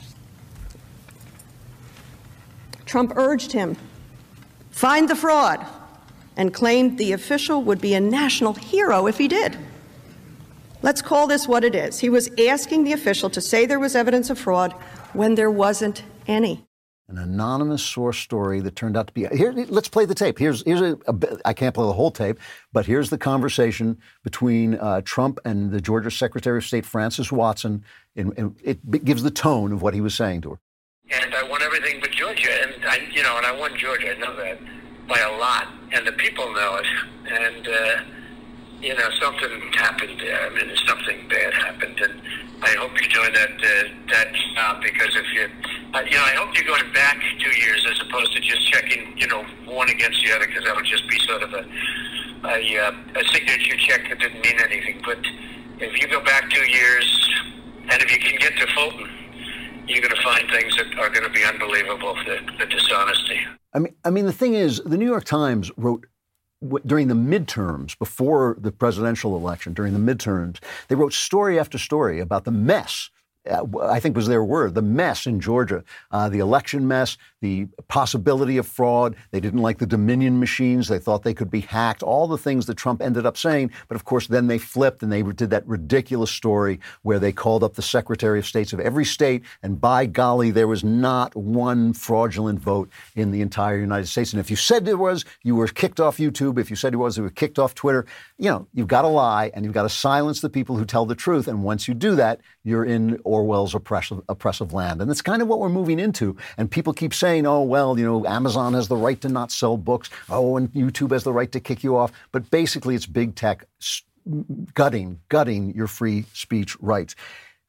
S23: Trump urged him, find the fraud, and claimed the official would be a national hero if he did. Let's call this what it is. He was asking the official to say there was evidence of fraud when there wasn't any.
S2: An anonymous source story that turned out to be. Here, let's play the tape. Here's here's a, a I can't play the whole tape, but here's the conversation between uh, Trump and the Georgia Secretary of State Frances Watson. And, and it gives the tone of what he was saying to her.
S24: And I won everything but Georgia, and I, you know, and I won Georgia. I know that by a lot, and the people know it. And uh, you know, something happened there. I mean, something bad happened, and I hope you're doing that uh, that job, because if you, uh, you know, I hope you're going back two years as opposed to just checking, you know, one against the other, because that would just be sort of a a, uh, a signature check that didn't mean anything. But if you go back two years, and if you can get to Fulton, you're going to find things that are going to be unbelievable. The, the dishonesty.
S2: I mean, I mean, the thing is, the New York Times wrote w- during the midterms, before the presidential election, during the midterms, they wrote story after story about the mess. Uh, I think was their word, the mess in Georgia, uh, the election mess, the possibility of fraud. They didn't like the Dominion machines. They thought they could be hacked, all the things that Trump ended up saying. But of course, then they flipped and they did that ridiculous story where they called up the Secretary of States of every state. And by golly, there was not one fraudulent vote in the entire United States. And if you said there was, you were kicked off YouTube. If you said there was, you were kicked off Twitter. You know, you've got to lie and you've got to silence the people who tell the truth. And once you do that, you're in Orwell's oppressive, oppressive land. And that's kind of what we're moving into. And people keep saying, oh, well, you know, Amazon has the right to not sell books. Oh, and YouTube has the right to kick you off. But basically, it's big tech gutting, gutting your free speech rights.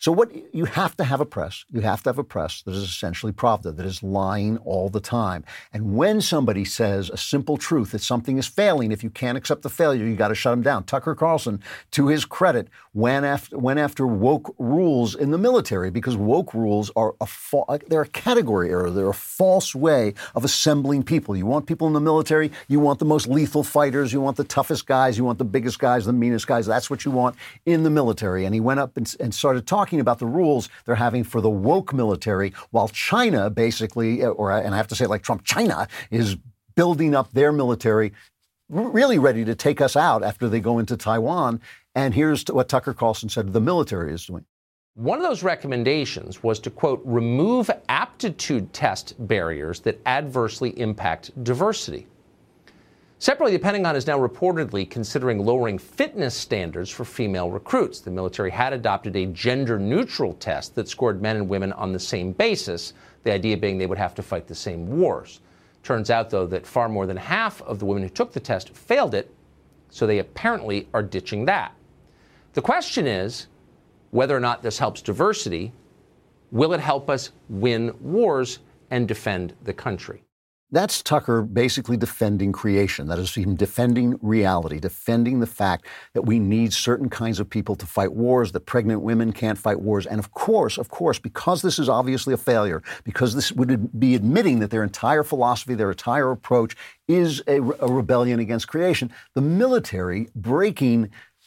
S2: So what you have to have a press, you have to have a press that is essentially Pravda, that is lying all the time. And when somebody says a simple truth that something is failing, if you can't accept the failure, you got to shut them down. Tucker Carlson, to his credit, went after, went after woke rules in the military because woke rules are a fa- they're a category error. They're a false way of assembling people. You want people in the military, you want the most lethal fighters, you want the toughest guys, you want the biggest guys, the meanest guys. That's what you want in the military. And he went up and, and started talking about the rules they're having for the woke military, while China basically, or and I have to say it like Trump, China is building up their military, really ready to take us out after they go into Taiwan. And here's what Tucker Carlson said the military is doing.
S1: One of those recommendations was to, quote, remove aptitude test barriers that adversely impact diversity. Separately, the Pentagon is now reportedly considering lowering fitness standards for female recruits. The military had adopted a gender-neutral test that scored men and women on the same basis, the idea being they would have to fight the same wars. Turns out, though, that far more than half of the women who took the test failed it, so they apparently are ditching that. The question is whether or not this helps diversity. Will it help us win wars and defend the country?
S2: That's Tucker basically defending creation. That is him defending reality, defending the fact that we need certain kinds of people to fight wars, that pregnant women can't fight wars. And of course, of course, because this is obviously a failure, because this would be admitting that their entire philosophy, their entire approach is a, a rebellion against creation, the military breaking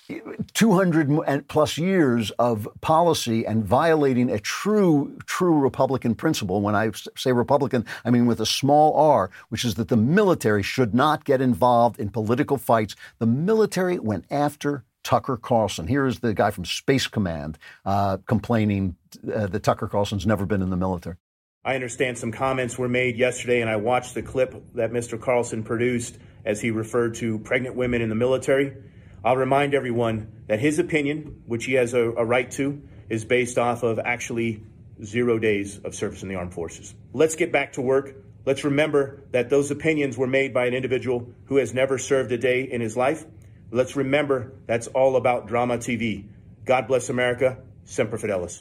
S2: two hundred plus years of policy and violating a true, true Republican principle. When I say Republican, I mean with a small r, which is that the military should not get involved in political fights. The military went after Tucker Carlson. Here is the guy from Space Command uh, complaining uh, that Tucker Carlson's never been in the military.
S3: I understand some comments were made yesterday, and I watched the clip that Mister Carlson produced as he referred to pregnant women in the military. I'll remind everyone that his opinion, which he has a, a right to, is based off of actually zero days of service in the armed forces. Let's get back to work. Let's remember that those opinions were made by an individual who has never served a day in his life. Let's remember that's all about drama T V. God bless America. Semper Fidelis.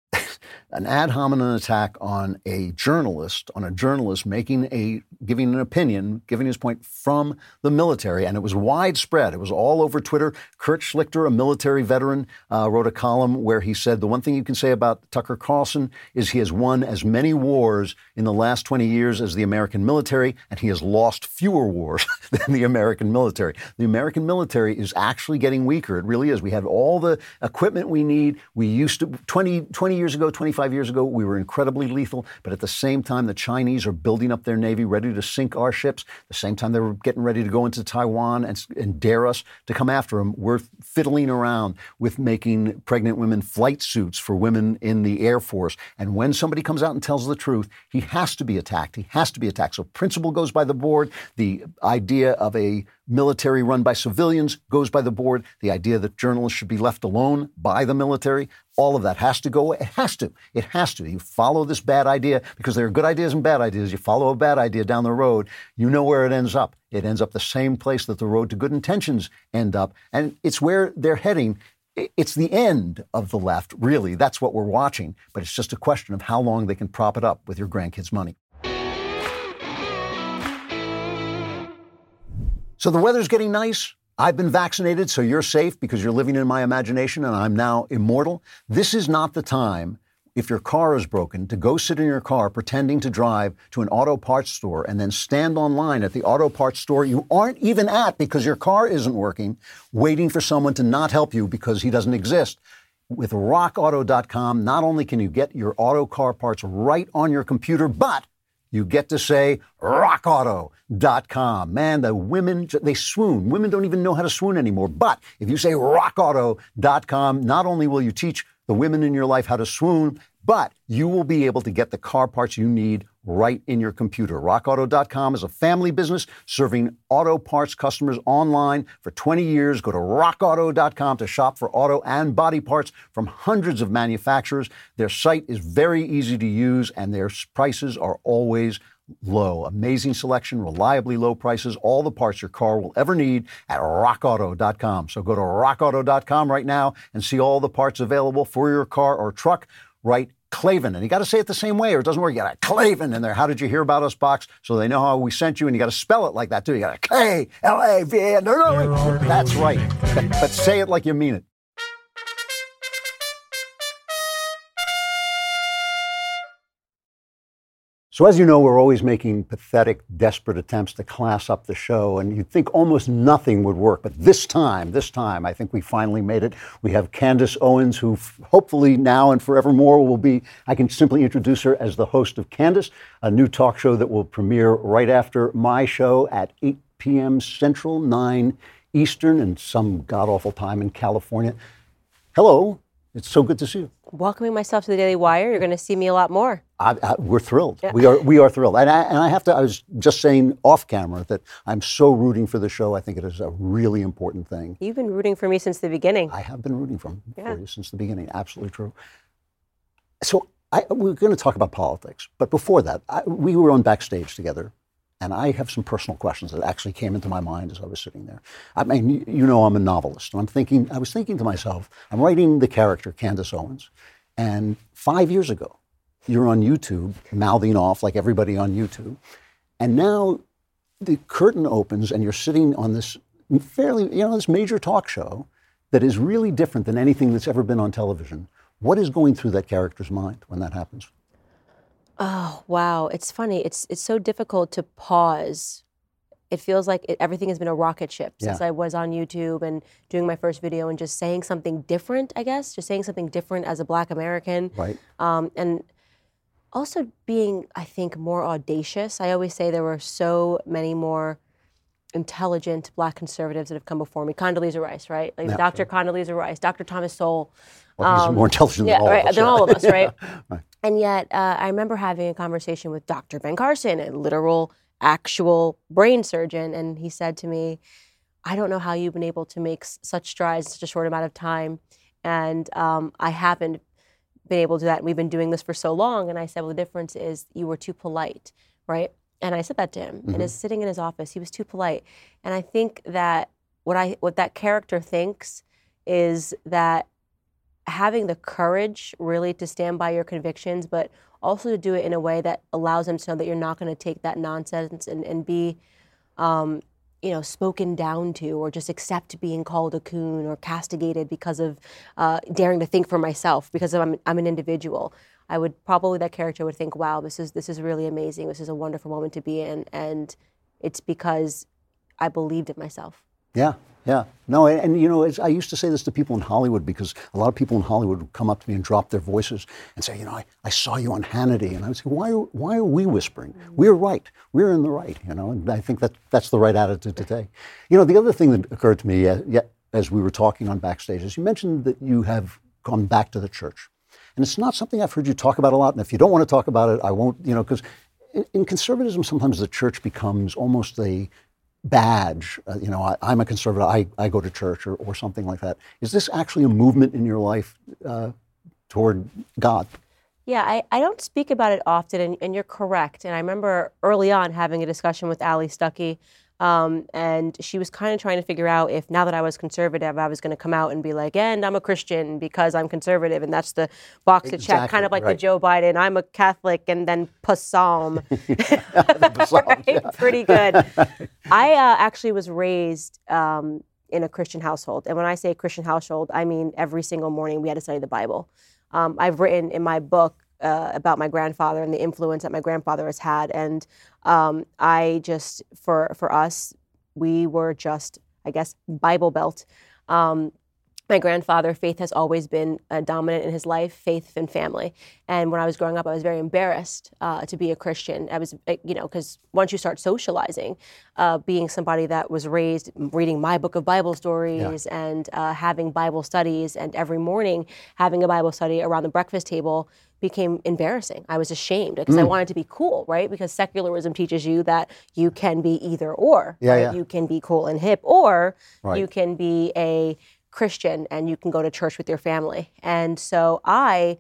S2: An ad hominem attack on a journalist, on a journalist making a, giving an opinion, giving his point from the military. And it was widespread. It was all over Twitter. Kurt Schlichter, a military veteran, uh, wrote a column where he said, the one thing you can say about Tucker Carlson is he has won as many wars in the last twenty years as the American military, and he has lost fewer wars than the American military. The American military is actually getting weaker. It really is. We have all the equipment we need. We used to, twenty, twenty years ago, twenty-five years ago, we were incredibly lethal, but at the same time, the Chinese are building up their navy, ready to sink our ships. At the same time, they were getting ready to go into Taiwan and, and dare us to come after them. We're fiddling around with making pregnant women flight suits for women in the Air Force. And when somebody comes out and tells the truth, he has to be attacked. He has to be attacked. So principle goes by the board. The idea of a military run by civilians goes by the board. The idea that journalists should be left alone by the military, all of that has to go. It has to. It has to. You follow this bad idea, because there are good ideas and bad ideas. You follow a bad idea down the road, you know where it ends up. It ends up the same place that the road to good intentions end up. And it's where they're heading. It's the end of the left, really. That's what we're watching. But it's just a question of how long they can prop it up with your grandkids' money. So the weather's getting nice. I've been vaccinated, so you're safe because you're living in my imagination and I'm now immortal. This is not the time, if your car is broken, to go sit in your car pretending to drive to an auto parts store and then stand online at the auto parts store you aren't even at because your car isn't working, waiting for someone to not help you because he doesn't exist. With rock auto dot com, not only can you get your auto car parts right on your computer, but you get to say rock auto dot com. Man, the women, they swoon. Women don't even know how to swoon anymore. But if you say rock auto dot com, not only will you teach the women in your life how to swoon, but you will be able to get the car parts you need right in your computer. rock auto dot com is a family business serving auto parts customers online for twenty years. Go to rock auto dot com to shop for auto and body parts from hundreds of manufacturers. Their site is very easy to use and their prices are always low. Amazing selection, reliably low prices, all the parts your car will ever need at rock auto dot com. So go to rock auto dot com right now and see all the parts available for your car or truck. Write Klavan, and you got to say it the same way or it doesn't work. You got a Klavan in there. How did you hear about us box? So they know how we sent you, and you got to spell it like that too. You got a K L A V A N. No, no, no. That's right. But, but say it like you mean it. So as you know, we're always making pathetic, desperate attempts to class up the show, and you'd think almost nothing would work. But this time, this time, I think we finally made it. We have Candace Owens, who f- hopefully now and forevermore will be, I can simply introduce her as the host of Candace, a new talk show that will premiere right after my show at eight p.m. Central, nine Eastern, and some god-awful time in California. Hello. It's so good to see you.
S5: Welcoming myself to the Daily Wire. You're going to see me a lot more.
S2: I, I, we're thrilled.
S5: Yeah.
S2: We are we are thrilled. And I, and I have to, I was just saying off camera that I'm so rooting for the show. I think it is a really important thing.
S5: You've been rooting for me since the beginning.
S2: I have been rooting for,
S5: yeah.
S2: for you since the beginning. Absolutely true. So I, we're going to talk about politics. But before that, I, we were on Backstage together. And I have some personal questions that actually came into my mind as I was sitting there. I mean, you know, I'm a novelist. And I'm thinking, I was thinking to myself, I'm writing the character Candace Owens. And five years ago, you're on YouTube, mouthing off like everybody on YouTube. And now the curtain opens and you're sitting on this fairly, you know, this major talk show that is really different than anything that's ever been on television. What is going through that character's mind when that happens?
S5: Oh, wow. It's funny. It's it's so difficult to pause. It feels like it, everything has been a rocket ship since
S2: Yeah.
S5: I was on YouTube and doing my first video and just saying something different, I guess, just saying something different as a Black American.
S2: Right.
S5: Um, and also being, I think, more audacious. I always say there were so many more intelligent Black conservatives that have come before me. Condoleezza Rice, right? Like
S2: Yeah,
S5: Doctor Condoleezza Rice, Doctor Thomas Sowell.
S2: Well, he's more intelligent
S5: yeah,
S2: than all
S5: right,
S2: of us.
S5: Than
S2: yeah.
S5: all of us, right?
S2: Right.
S5: And yet, uh, I remember having a conversation with Doctor Ben Carson, a literal, actual brain surgeon, and he said to me, I don't know how you've been able to make s- such strides in such a short amount of time, and um, I haven't been able to do that. We've been doing this for so long. And I said, well, the difference is you were too polite, right? And I said that to him.
S2: Mm-hmm.
S5: And his sitting in his office, he was too polite. And I think that what I what that character thinks is that having the courage really to stand by your convictions, but also to do it in a way that allows them to know that you're not going to take that nonsense and, and be, um, you know, spoken down to, or just accept being called a coon or castigated because of uh, daring to think for myself, because I'm, I'm an individual. I would probably, that character would think, wow, this is this is really amazing. This is a wonderful moment to be in. And it's because I believed in myself.
S2: Yeah, yeah. No, and, and you know, it's, I used to say this to people in Hollywood, because a lot of people in Hollywood would come up to me and drop their voices and say, you know, I, I saw you on Hannity. And I would say, why are, why are we whispering? Mm-hmm. We're right. We're in the right, you know, and I think that that's the right attitude to take. You know, the other thing that occurred to me uh, yeah, as we were talking on Backstage is you mentioned that you have gone back to the church. And it's not something I've heard you talk about a lot. And if you don't want to talk about it, I won't, you know, because in, in conservatism, sometimes the church becomes almost a badge. Uh, you know, I, I'm a conservative, I, I go to church, or, or something like that. Is this actually a movement in your life uh, toward God?
S5: Yeah, I, I don't speak about it often, and, and you're correct. And I remember early on having a discussion with Ali Stuckey, um, and she was kind of trying to figure out if now that I was conservative, I was going to come out and be like, and I'm a Christian because I'm conservative, and that's the box to check, kind of like
S2: right.
S5: the Joe Biden, I'm a Catholic, and then Psalm.
S2: Psalm,
S5: right?
S2: yeah.
S5: Pretty good. I uh, actually was raised um, in a Christian household. And when I say Christian household, I mean every single morning we had to study the Bible. Um, I've written in my book uh, about my grandfather and the influence that my grandfather has had. And um, I just, for, for us, we were just, I guess, Bible Belt. Um, my grandfather, faith has always been uh, dominant in his life, faith and family. And when I was growing up, I was very embarrassed uh, to be a Christian. I was, you know, because once you start socializing, uh, being somebody that was raised reading my book of Bible stories yeah. and uh, having Bible studies, and every morning having a Bible study around the breakfast table became embarrassing. I was ashamed because mm. I wanted to be cool, right? Because secularism teaches you that you can be either or.
S2: Yeah,
S5: right?
S2: yeah.
S5: You can be cool and hip, or
S2: right.
S5: you can be a Christian and you can go to church with your family. And so I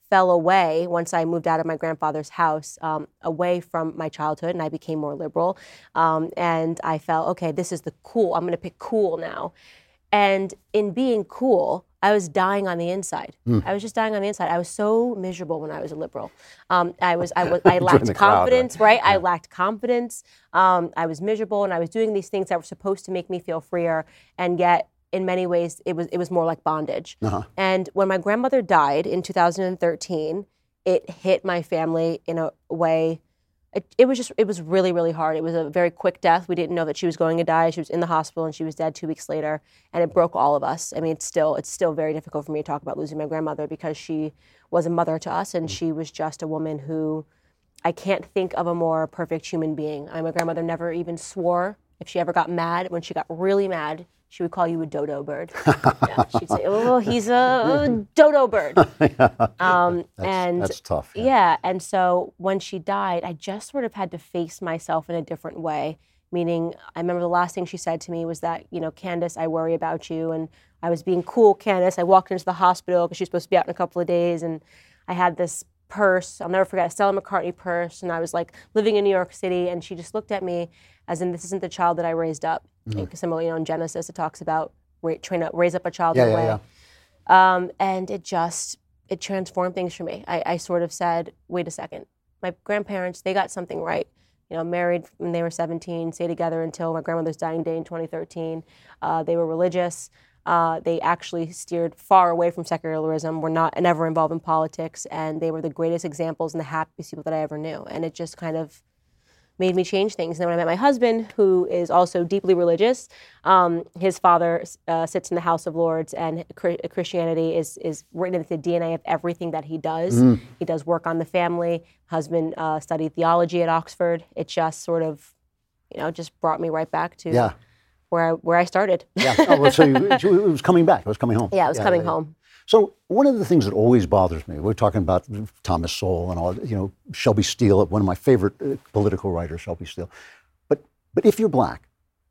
S5: fell away once I moved out of my grandfather's house, um, away from my childhood, and I became more liberal. Um, and I felt, okay, this is the cool. I'm going to pick cool now. And in being cool, I was dying on the inside. Mm. I was just dying on the inside. I was so miserable when I was a liberal. Um, I was, I was, I lacked confidence, crowd, right? right? Yeah. I lacked confidence. Um, I was miserable, and I was doing these things that were supposed to make me feel freer, and yet, in many ways, it was it was more like bondage. Uh-huh. And when my grandmother died in two thousand thirteen, it hit my family in a way. It, it was just, it was really, really hard. It was a very quick death. We didn't know that she was going to die. She was in the hospital and she was dead two weeks later. And it broke all of us. I mean, it's still, it's still very difficult for me to talk about losing my grandmother because she was a mother to us, and she was just a woman who, I can't think of a more perfect human being. I, my grandmother never even swore. If she ever got mad, when she got really mad, she would call you a dodo bird. Yeah, she'd say, oh, he's a, a dodo bird.
S2: yeah.
S5: um,
S2: that's,
S5: and
S2: that's tough.
S5: Yeah. yeah, and so when she died, I just sort of had to face myself in a different way, meaning I remember the last thing she said to me was that, you know, Candace, I worry about you. And I was being cool, Candace. I walked into the hospital because she was supposed to be out in a couple of days, and I had this purse, I'll never forget, a Stella McCartney purse, and I was like living in New York City, and she just looked at me as in, this isn't the child that I raised up. Mm-hmm. Like, similarly, you know, in Genesis, it talks about ra- trying to raise up a child
S2: yeah,
S5: in a
S2: yeah,
S5: way. Yeah. Um, and it just, it transformed things for me. I, I sort of said, wait a second, my grandparents, they got something right. You know, married when they were seventeen, stayed together until my grandmother's dying day in twenty thirteen. Uh, they were religious. Uh, they actually steered far away from secularism, were not never involved in politics, and they were the greatest examples and the happiest people that I ever knew. And it just kind of made me change things. And then when I met my husband, who is also deeply religious, um, his father uh, sits in the House of Lords, and Christianity is is written into the D N A of everything that he does. Mm. He does work on the family. Husband uh, studied theology at Oxford. It just sort of, you know, just brought me right back to
S2: yeah.
S5: where I, where I started.
S2: Yeah. Oh, well, so you, it was coming back. It was coming home.
S5: Yeah, it was
S2: yeah,
S5: coming
S2: yeah.
S5: home.
S2: So one of the things that always bothers me, we're talking about Thomas Sowell and all, you know, Shelby Steele, one of my favorite uh, political writers, Shelby Steele. But but if you're black,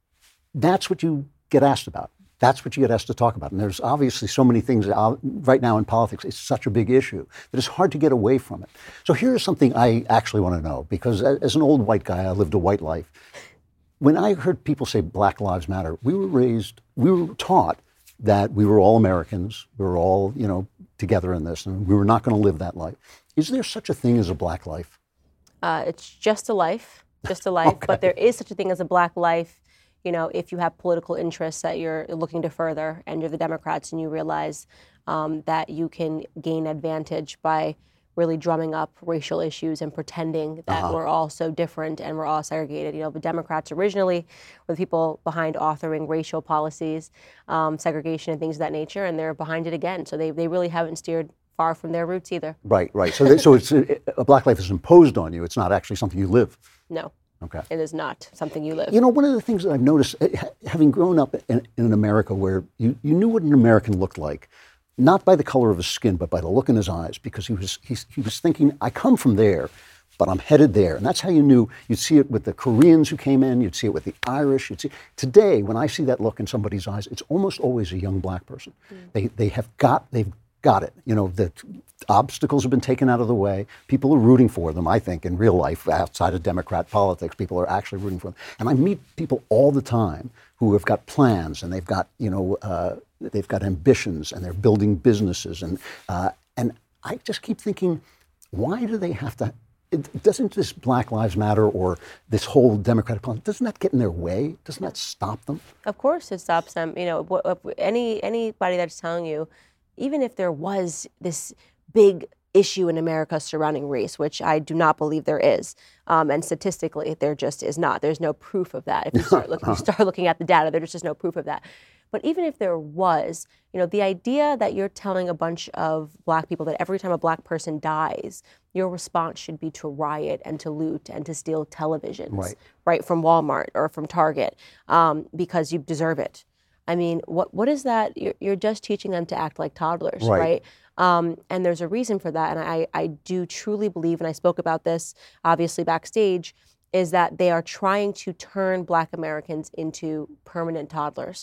S2: that's what you get asked about. That's what you get asked to talk about. And there's obviously so many things out, right now in politics. It's such a big issue that it's hard to get away from it. So here's something I actually want to know, because as an old white guy, I lived a white life. When I heard people say Black Lives Matter, we were raised, we were taught that we were all Americans, we were all, you know, together in this, and we were not going to live that life. Is there such a thing as a black life?
S5: Uh, it's just a life, just a life. Okay. But there is such a thing as a black life, you know, if you have political interests that you're looking to further, and you're the Democrats, and you realize um, that you can gain advantage by really drumming up racial issues and pretending that uh-huh. we're all so different and we're all segregated. You know, the Democrats originally were the people behind authoring racial policies, um, segregation and things of that nature, and they're behind it again. So they, they really haven't steered far from their roots either.
S2: Right, right. So they, so it's a, a black life is imposed on you. It's not actually something you live.
S5: No.
S2: Okay.
S5: It is not something you live.
S2: You know, one of the things that I've noticed, having grown up in, in America, where you, you knew what an American looked like, not by the color of his skin, but by the look in his eyes, because he was he, he was thinking, I come from there, but I'm headed there. And that's how you knew. You'd see it with the Koreans who came in. You'd see it with the Irish. You'd see today, when I see that look in somebody's eyes, it's almost always a young black person. Mm. They they have got they've got it. You know, the obstacles have been taken out of the way. People are rooting for them. I think in real life, outside of Democrat politics, people are actually rooting for them. And I meet people all the time who have got plans, and they've got you know. Uh, They've got ambitions, and they're building businesses, and uh, and I just keep thinking, why do they have to? It, doesn't this Black Lives Matter or this whole Democratic politics, doesn't that get in their way? Doesn't that stop them?
S5: Of course, it stops them. You know, any anybody that's telling you, even if there was this big issue in America surrounding race, which I do not believe there is, um, and statistically there just is not. There's no proof of that. If you start looking, you start looking at the data, there's just no proof of that. But even if there was, you know, the idea that you're telling a bunch of black people that every time a black person dies, your response should be to riot and to loot and to steal televisions,
S2: right,
S5: right from Walmart or from Target, um, because you deserve it. I mean, what what is that? You're, you're just teaching them to act like toddlers, right? right? Um, and there's a reason for that. And I, I do truly believe, and I spoke about this obviously backstage, is that they are trying to turn Black Americans into permanent toddlers.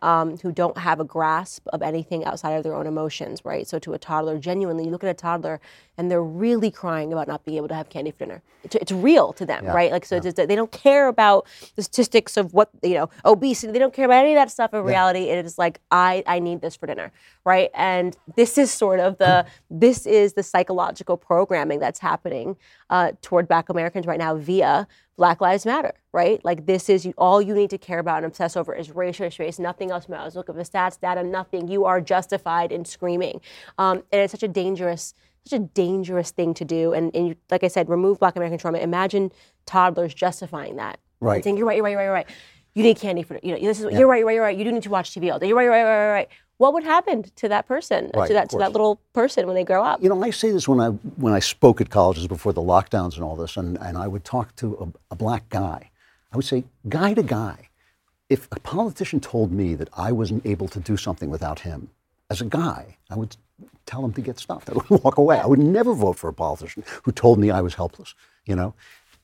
S5: um, who don't have a grasp of anything outside of their own emotions, right? So to a toddler, genuinely, you look at a toddler and they're really crying about not being able to have candy for dinner. It's, it's real to them,
S6: Yeah.
S5: right? Like, so
S6: Yeah.
S5: it's, they don't care about the statistics of what, you know, obesity. They don't care about any of that stuff in reality. It is like, I, I need this for dinner, right? And this is sort of the, this is the psychological programming that's happening uh, toward Black Americans right now via Black Lives Matter, right? Like, this is all you need to care about and obsess over is race, race, race. Nothing else matters. Look at the stats, data, nothing. You are justified in screaming. Um, and it's such a dangerous, such a dangerous thing to do. And, and you, like I said, remove Black American trauma. Imagine toddlers justifying that.
S2: Right.
S5: And saying, you're right, you're right, you're right, you're right. You need candy for, you know, this is,
S2: Yeah.
S5: you're right, you're right, you're right. You do need to watch T V all day. You're right, you're right, you're right, you're right. What would happen to that person,
S2: Right,
S5: to that
S2: of
S5: to that
S2: course.
S5: little person when they grow up?
S2: You know, I say this when I when I spoke at colleges before the lockdowns and all this, and, and I would talk to a, a black guy. I would say, guy to guy, if a politician told me that I wasn't able to do something without him, as a guy, I would tell him to get stuffed. I would walk away. I would never vote for a politician who told me I was helpless. You know,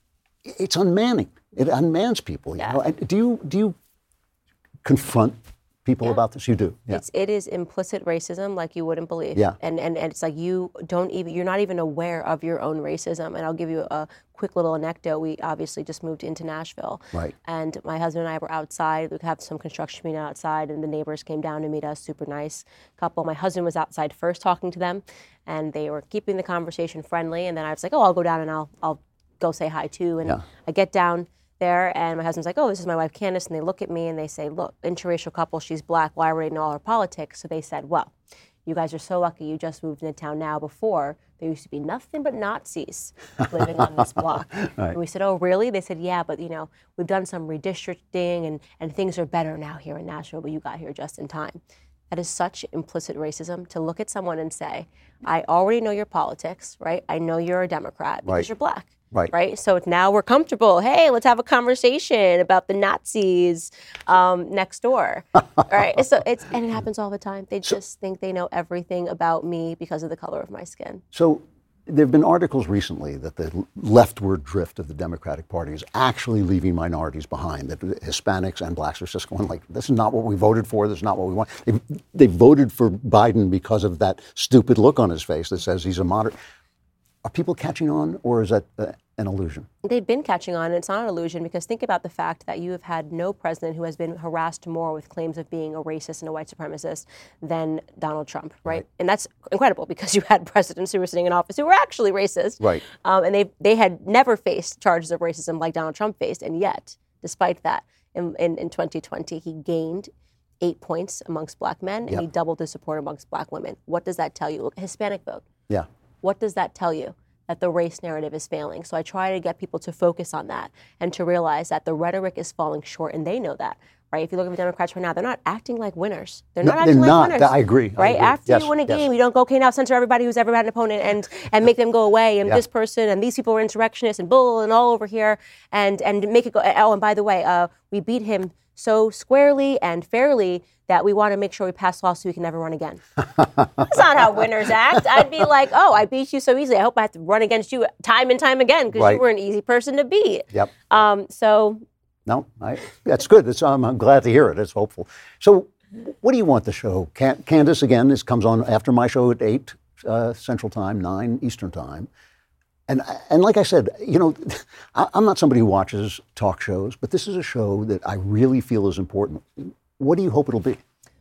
S2: it's unmanning. It unmans people. You know, And do you do you confront people about this? You do. Yeah.
S5: It's, it is implicit racism like you wouldn't believe.
S2: Yeah.
S5: And, and and it's like you don't even, you're not even aware of your own racism. And I'll give you a quick little anecdote. We obviously just moved into Nashville.
S2: Right.
S5: And my husband and I were outside. We have some construction meeting outside, and the neighbors came down to meet us, super nice couple. My husband was outside first talking to them, and they were keeping the conversation friendly. And then I was like, oh, I'll go down and I'll, I'll go say hi too. And
S2: Yeah.
S5: I get down there, and my husband's like, oh, this is my wife Candace, and they look at me and they say, look, interracial couple, she's black, why already know all her politics? So they said, well, you guys are so lucky you just moved into town now. Before, there used to be nothing but Nazis living on this block.
S2: Right.
S5: And we said, oh, really? They said, yeah, but you know, we've done some redistricting and, and things are better now here in Nashville, but you got here just in time. That is such implicit racism, to look at someone and say, I already know your politics, right? I know you're a Democrat because
S2: Right.
S5: you're black.
S2: Right.
S5: Right. So now we're comfortable. Hey, let's have a conversation about the Nazis um, next door. All right. So it's, and it happens all the time. They just think they know everything about me because of the color of my skin.
S2: So there have been articles recently that the leftward drift of the Democratic Party is actually leaving minorities behind, that Hispanics and blacks are just going like, this is not what we voted for, this is not what we want. They, they voted for Biden because of that stupid look on his face that says he's a moderate. Are people catching on, or is that uh, an illusion?
S5: They've been catching on, and it's not an illusion, because think about the fact that you have had no president who has been harassed more with claims of being a racist and a white supremacist than Donald Trump, right? right. And that's incredible, because you had presidents who were sitting in office who were actually racist.
S2: Right.
S5: Um, and they they had never faced charges of racism like Donald Trump faced, and yet, despite that, in, in, in twenty twenty, he gained eight points amongst black men, and
S2: Yep.
S5: he doubled his support amongst black women. What does that tell you? Look, Hispanic vote.
S2: Yeah.
S5: What does that tell you? That the race narrative is failing. So I try to get people to focus on that and to realize that the rhetoric is falling short, and they know that, right? If you look at the Democrats right now, they're not acting like winners. They're not
S2: No,
S5: acting
S2: they're
S5: like
S2: not.
S5: winners.
S2: I agree. I
S5: Right?
S2: agree.
S5: After
S2: Yes,
S5: you win a
S2: yes.
S5: game, you don't go, okay, now censor everybody who's ever had an opponent and and make them go away, and
S2: Yeah.
S5: this person and these people are insurrectionists and bull and all over here, and and make it go. Oh, and by the way, uh, we beat him so squarely and fairly that we want to make sure we pass laws so we can never run again. That's not how winners act. I'd be like, oh, I beat you so easily. I hope I have to run against you time and time again because
S2: Right.
S5: you were an easy person to beat.
S2: Yep.
S5: Um, so
S2: No, I, that's good. That's, um, I'm glad to hear it. It's hopeful. So what do you want the show? Can, Candace, again, this comes on after my show at eight uh, Central Time, nine Eastern Time. And, and like I said, you know, I, I'm not somebody who watches talk shows, but this is a show that I really feel is important. What do you hope it'll be?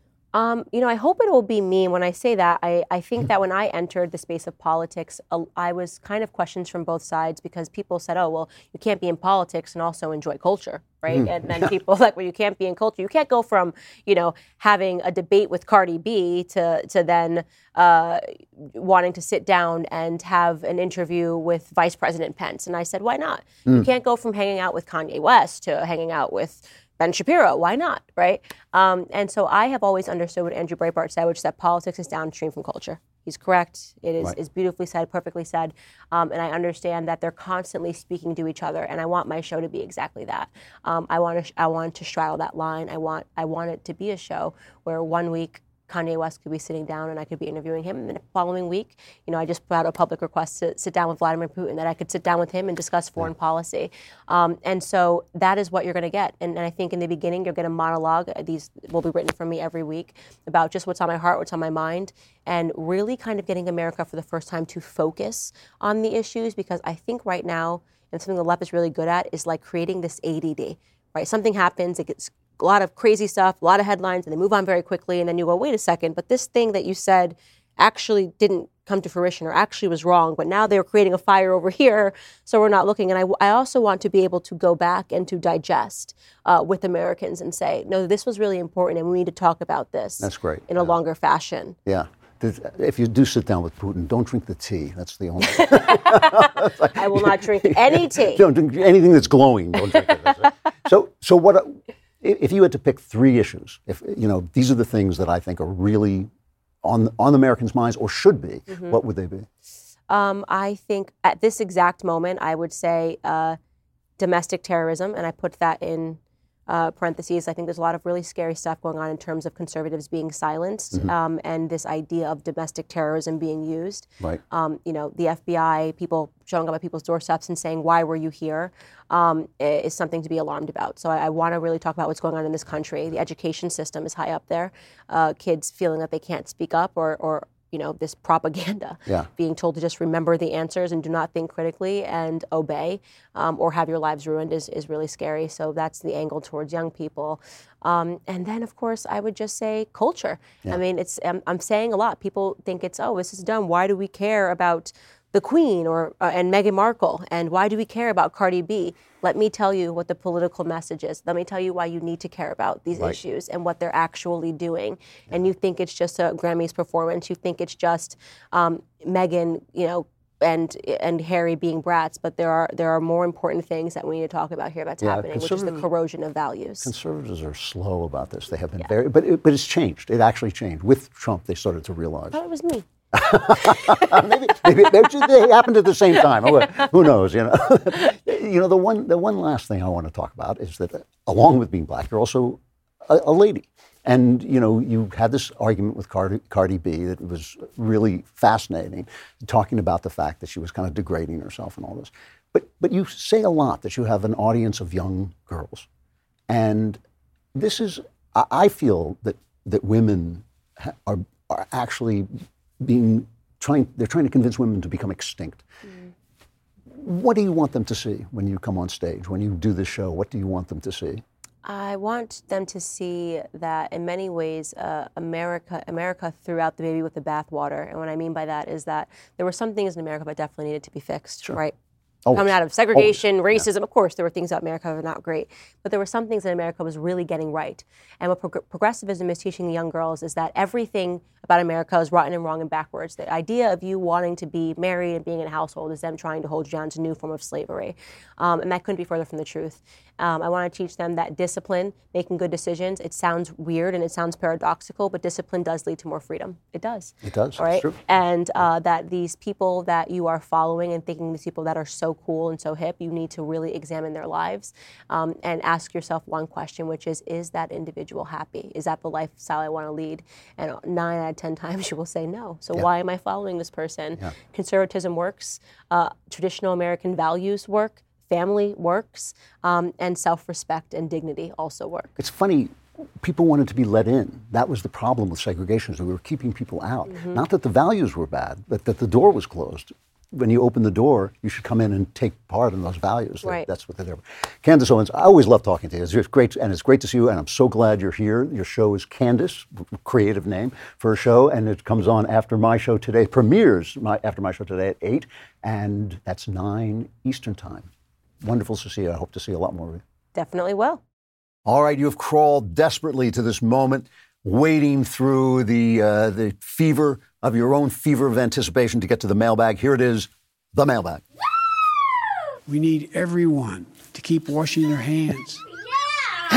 S5: Um, you know, I hope it will be me. When I say that, I, I think that when I entered the space of politics, uh, I was kind of questions from both sides, because people said, oh, well, you can't be in politics and also enjoy culture, right?
S6: Mm.
S5: And then people like, well, you can't be in culture. You can't go from, you know, having a debate with Cardi B to, to then uh, wanting to sit down and have an interview with Vice President Pence. And I said, why not?
S6: Mm.
S5: You can't go from hanging out with Kanye West to hanging out with Ben Shapiro. Why not, right? Um, and so I have always understood what Andrew Breitbart said, which is that politics is downstream from culture. He's correct. It is,
S6: Right.
S5: is beautifully said, perfectly said. Um, and I understand that they're constantly speaking to each other. And I want my show to be exactly that. Um, I want to, I want to straddle that line. I want, I want it to be a show where one week Kanye West could be sitting down and I could be interviewing him. And the following week, you know, I just put out a public request to sit down with Vladimir Putin, that I could sit down with him and discuss foreign yeah. policy. Um, and so that is what you're going to get. And, and I think in the beginning, you're going to monologue. These will be written from me every week about just what's on my heart, what's on my mind, and really kind of getting America for the first time to focus on the issues, because I think right now, and something the left is really good at, is like creating this A D D, right? Something happens, it gets a lot of crazy stuff, a lot of headlines, and they move on very quickly. And then you go, wait a second, but this thing that you said actually didn't come to fruition or actually was wrong, but now they're creating a fire over here, so we're not looking. And I, I also want to be able to go back and to digest uh, with Americans and say, no, this was really important and we need to talk about this.
S2: That's great.
S5: In a longer fashion.
S2: Yeah. If you do sit down with Putin, don't drink the tea. That's the only.
S5: like, I will not drink any tea.
S2: Don't drink anything that's glowing. Don't drink it. So, so what? If you had to pick three issues, if you know these are the things that I think are really on on Americans' minds or should be, mm-hmm. what would they be?
S5: Um, I think at this exact moment, I would say uh, domestic terrorism, and I put that in uh, parentheses. I think there's a lot of really scary stuff going on in terms of conservatives being silenced, mm-hmm. um, and this idea of domestic terrorism being used.
S2: Right.
S5: Um, you know, the F B I, people showing up at people's doorsteps and saying, "Why were you here?" Um, is something to be alarmed about. So I, I want to really talk about what's going on in this country. The education system is high up there. Uh, kids feeling that they can't speak up, or, or you know, this propaganda,
S2: yeah.
S5: being told to just remember the answers and do not think critically and obey, um, or have your lives ruined is, is really scary. So that's the angle towards young people. Um, and then, of course, I would just say culture. Yeah. I mean, it's I'm, I'm saying a lot. People think it's, oh, this is dumb. Why do we care about the Queen or uh, and Meghan Markle, and why do we care about Cardi B? Let me tell you what the political message is. Let me tell you why you need to care about these
S2: right.
S5: issues and what they're actually doing. Yeah. And you think it's just a Grammys performance. You think it's just um, Meghan, you know, and and Harry being brats. But there are there are more important things that we need to talk about here that's yeah, happening, which is the corrosion of values.
S2: Conservatives are slow about this. They have been
S5: yeah.
S2: very, but it, but it's changed. It actually changed with Trump. They started to realize.
S5: I thought it was me.
S2: maybe, maybe they happened at the same time. Who knows? You know, you know. The one, the one last thing I want to talk about is that, uh, along with being black, you're also a, a lady, and you know, you had this argument with Cardi, Cardi B that was really fascinating, talking about the fact that she was kind of degrading herself and all this. But, but you say a lot that you have an audience of young girls, and this is. I, I feel that that women ha- are are actually. Being trying, they're trying to convince women to become extinct. Mm. What do you want them to see when you come on stage, when you do this show? What do you want them to see?
S5: I want them to see that in many ways, uh, America America threw out the baby with the bathwater. And what I mean by that is that there were some things in America that definitely needed to be fixed,
S2: sure.
S5: right?
S2: Always.
S5: Coming out of segregation,
S2: Always.
S5: racism.
S2: Yeah.
S5: Of course, there were things about America that were not great, but there were some things that America was really getting right. And what prog- progressivism is teaching the young girls is that everything about America is rotten and wrong and backwards. The idea of you wanting to be married and being in a household is them trying to hold you down to a new form of slavery. Um, and that couldn't be further from the truth. Um, I want to teach them that discipline, making good decisions, it sounds weird and it sounds paradoxical, but discipline does lead to more freedom. It does.
S2: It does.
S5: All right?
S2: It's true.
S5: And uh, that these people that you are following and thinking these people that are so cool and so hip, you need to really examine their lives um, and ask yourself one question, which is, is that individual happy? Is that the lifestyle I want to lead? And nine out of ten times you will say no. So
S2: yeah.
S5: why am I following this person?
S2: Yeah.
S5: Conservatism works. Uh, traditional American values work. Family works. Um, and self-respect and dignity also work.
S2: It's funny. People wanted to be let in. That was the problem with segregation, is that we were keeping people out. Mm-hmm. Not that the values were bad, but that the door was closed. When you open the door, you should come in and take part in those values.
S5: Right.
S2: That's what they're there. Candace Owens, I always love talking to you. It's great, and it's great to see you, and I'm so glad you're here. Your show is Candace, creative name for a show, and it comes on after my show today, premieres my, after my show today at eight, and that's nine Eastern time. Wonderful to see you. I hope to see a lot more of you.
S5: Definitely will.
S2: All right, you have crawled desperately to this moment, wading through the uh, the fever of your own fever of anticipation to get to the mailbag. Here it is, the mailbag.
S17: We need everyone to keep washing their hands.
S6: Yeah!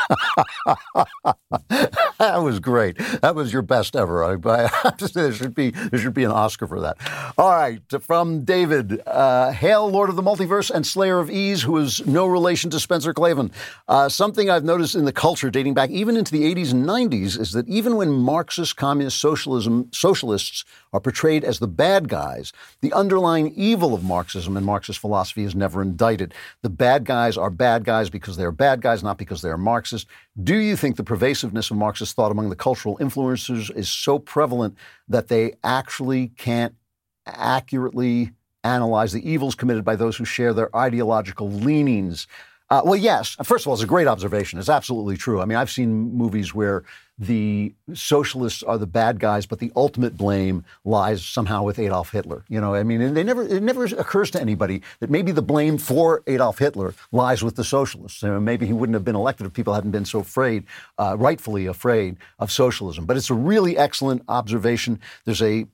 S2: That was great. That was your best ever. I, I have to say there should be there should be an Oscar for that. All right, from David, uh, hail Lord of the Multiverse and Slayer of Ease, who is no relation to Spencer Klavan. Uh, something I've noticed in the culture dating back even into the eighties and nineties is that even when Marxist, communist, socialism, socialists are portrayed as the bad guys, the underlying evil of Marxism and Marxist philosophy is never indicted. The bad guys are bad guys because they're bad guys, not because they're Marxist. Do you think the pervasiveness of Marxist thought among the cultural influencers is so prevalent that they actually can't accurately analyze the evils committed by those who share their ideological leanings? Uh, well, yes. First of all, it's a great observation. It's absolutely true. I mean, I've seen movies where the socialists are the bad guys, but the ultimate blame lies somehow with Adolf Hitler. You know, I mean, and they never, it never occurs to anybody that maybe the blame for Adolf Hitler lies with the socialists. You know, maybe he wouldn't have been elected if people hadn't been so afraid, uh, rightfully afraid of socialism. But it's a really excellent observation. There's a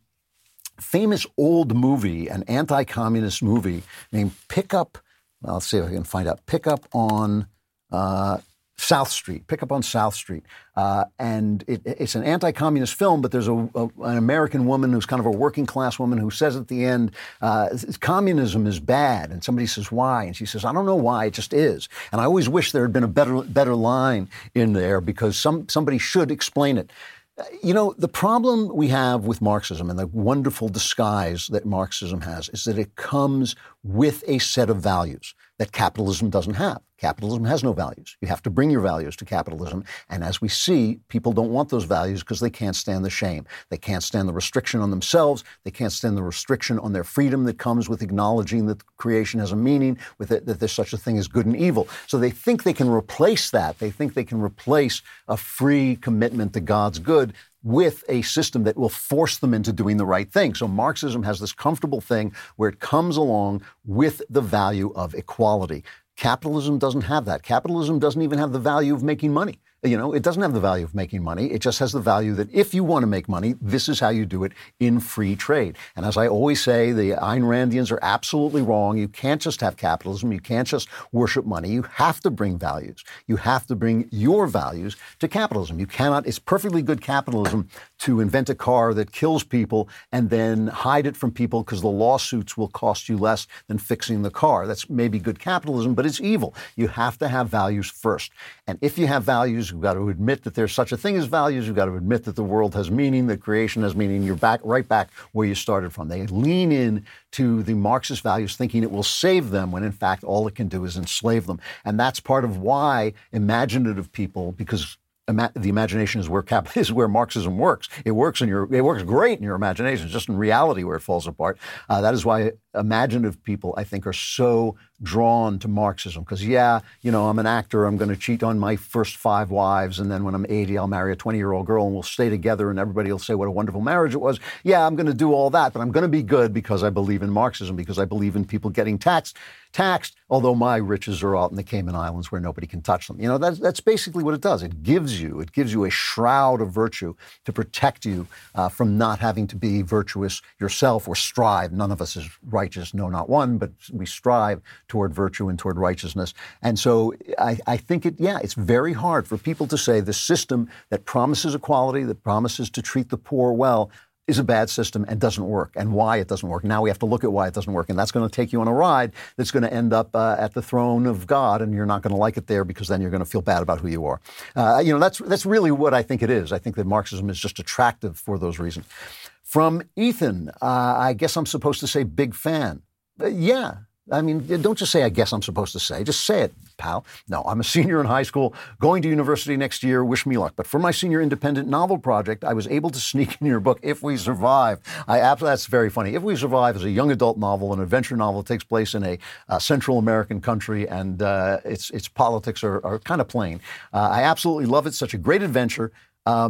S2: famous old movie, an anti-communist movie named Pick Up. Well, let's see if I can find out. Pick Up on uh, South Street. Pick Up on South Street. Uh, and it, it's an anti-communist film, but there's a, a, an American woman who's kind of a working class woman who says at the end, uh, communism is bad. And somebody says, why? And she says, I don't know why, it just is. And I always wish there had been a better better line in there because some somebody should explain it. You know, the problem we have with Marxism and the wonderful disguise that Marxism has is that it comes with a set of values that capitalism doesn't have. Capitalism has no values. You have to bring your values to capitalism. And as we see, people don't want those values because they can't stand the shame. They can't stand the restriction on themselves. They can't stand the restriction on their freedom that comes with acknowledging that creation has a meaning, with it, that there's such a thing as good and evil. So they think they can replace that. They think they can replace a free commitment to God's good with a system that will force them into doing the right thing. So Marxism has this comfortable thing where it comes along with the value of equality. Capitalism doesn't have that. Capitalism doesn't even have the value of making money. You know, it doesn't have the value of making money. It just has the value that if you want to make money, this is how you do it in free trade. And as I always say, the Ayn Randians are absolutely wrong. You can't just have capitalism. You can't just worship money. You have to bring values. You have to bring your values to capitalism. You cannot, it's perfectly good capitalism to invent a car that kills people and then hide it from people because the lawsuits will cost you less than fixing the car. That's maybe good capitalism, but it's evil. You have to have values first. And if you have values, you've got to admit that there's such a thing as values. You've got to admit that the world has meaning, that creation has meaning. You're back, right back where you started from. They lean in to the Marxist values thinking it will save them when in fact all it can do is enslave them. And that's part of why imaginative people, because Ima- the imagination is where cap- is where Marxism works. It works in your it works great in your imagination. It's just in reality where it falls apart. Uh, that is why imaginative people, I think, are so drawn to Marxism. Because yeah, you know, I'm an actor. I'm going to cheat on my first five wives, and then when I'm eighty, I'll marry a twenty-year-old girl, and we'll stay together, and everybody will say what a wonderful marriage it was. Yeah, I'm going to do all that, but I'm going to be good because I believe in Marxism. Because I believe in people getting taxed. Taxed, although my riches are out in the Cayman Islands where nobody can touch them. You know, that's, that's basically what it does. It gives you, it gives you a shroud of virtue to protect you uh, from not having to be virtuous yourself or strive. None of us is righteous, no, not one, but we strive toward virtue and toward righteousness. And so I, I think it, yeah, it's very hard for people to say the system that promises equality, that promises to treat the poor well, is a bad system and doesn't work, and why it doesn't work. Now we have to look at why it doesn't work, and that's going to take you on a ride that's going to end up uh, at the throne of God, and you're not going to like it there because then you're going to feel bad about who you are. Uh, you know, that's that's really what I think it is. I think that Marxism is just attractive for those reasons. From Ethan, uh, I guess I'm supposed to say big fan. Uh, yeah. I mean, don't just say, I guess I'm supposed to say. Just say it, pal. No, I'm a senior in high school, going to university next year. Wish me luck. But for my senior independent novel project, I was able to sneak in your book, If We Survive. I absolutely, that's very funny. If We Survive is a young adult novel, an adventure novel. It takes place in a uh, Central American country, and uh, its its politics are, are kind of plain. Uh, I absolutely love it. Such a great adventure. Um,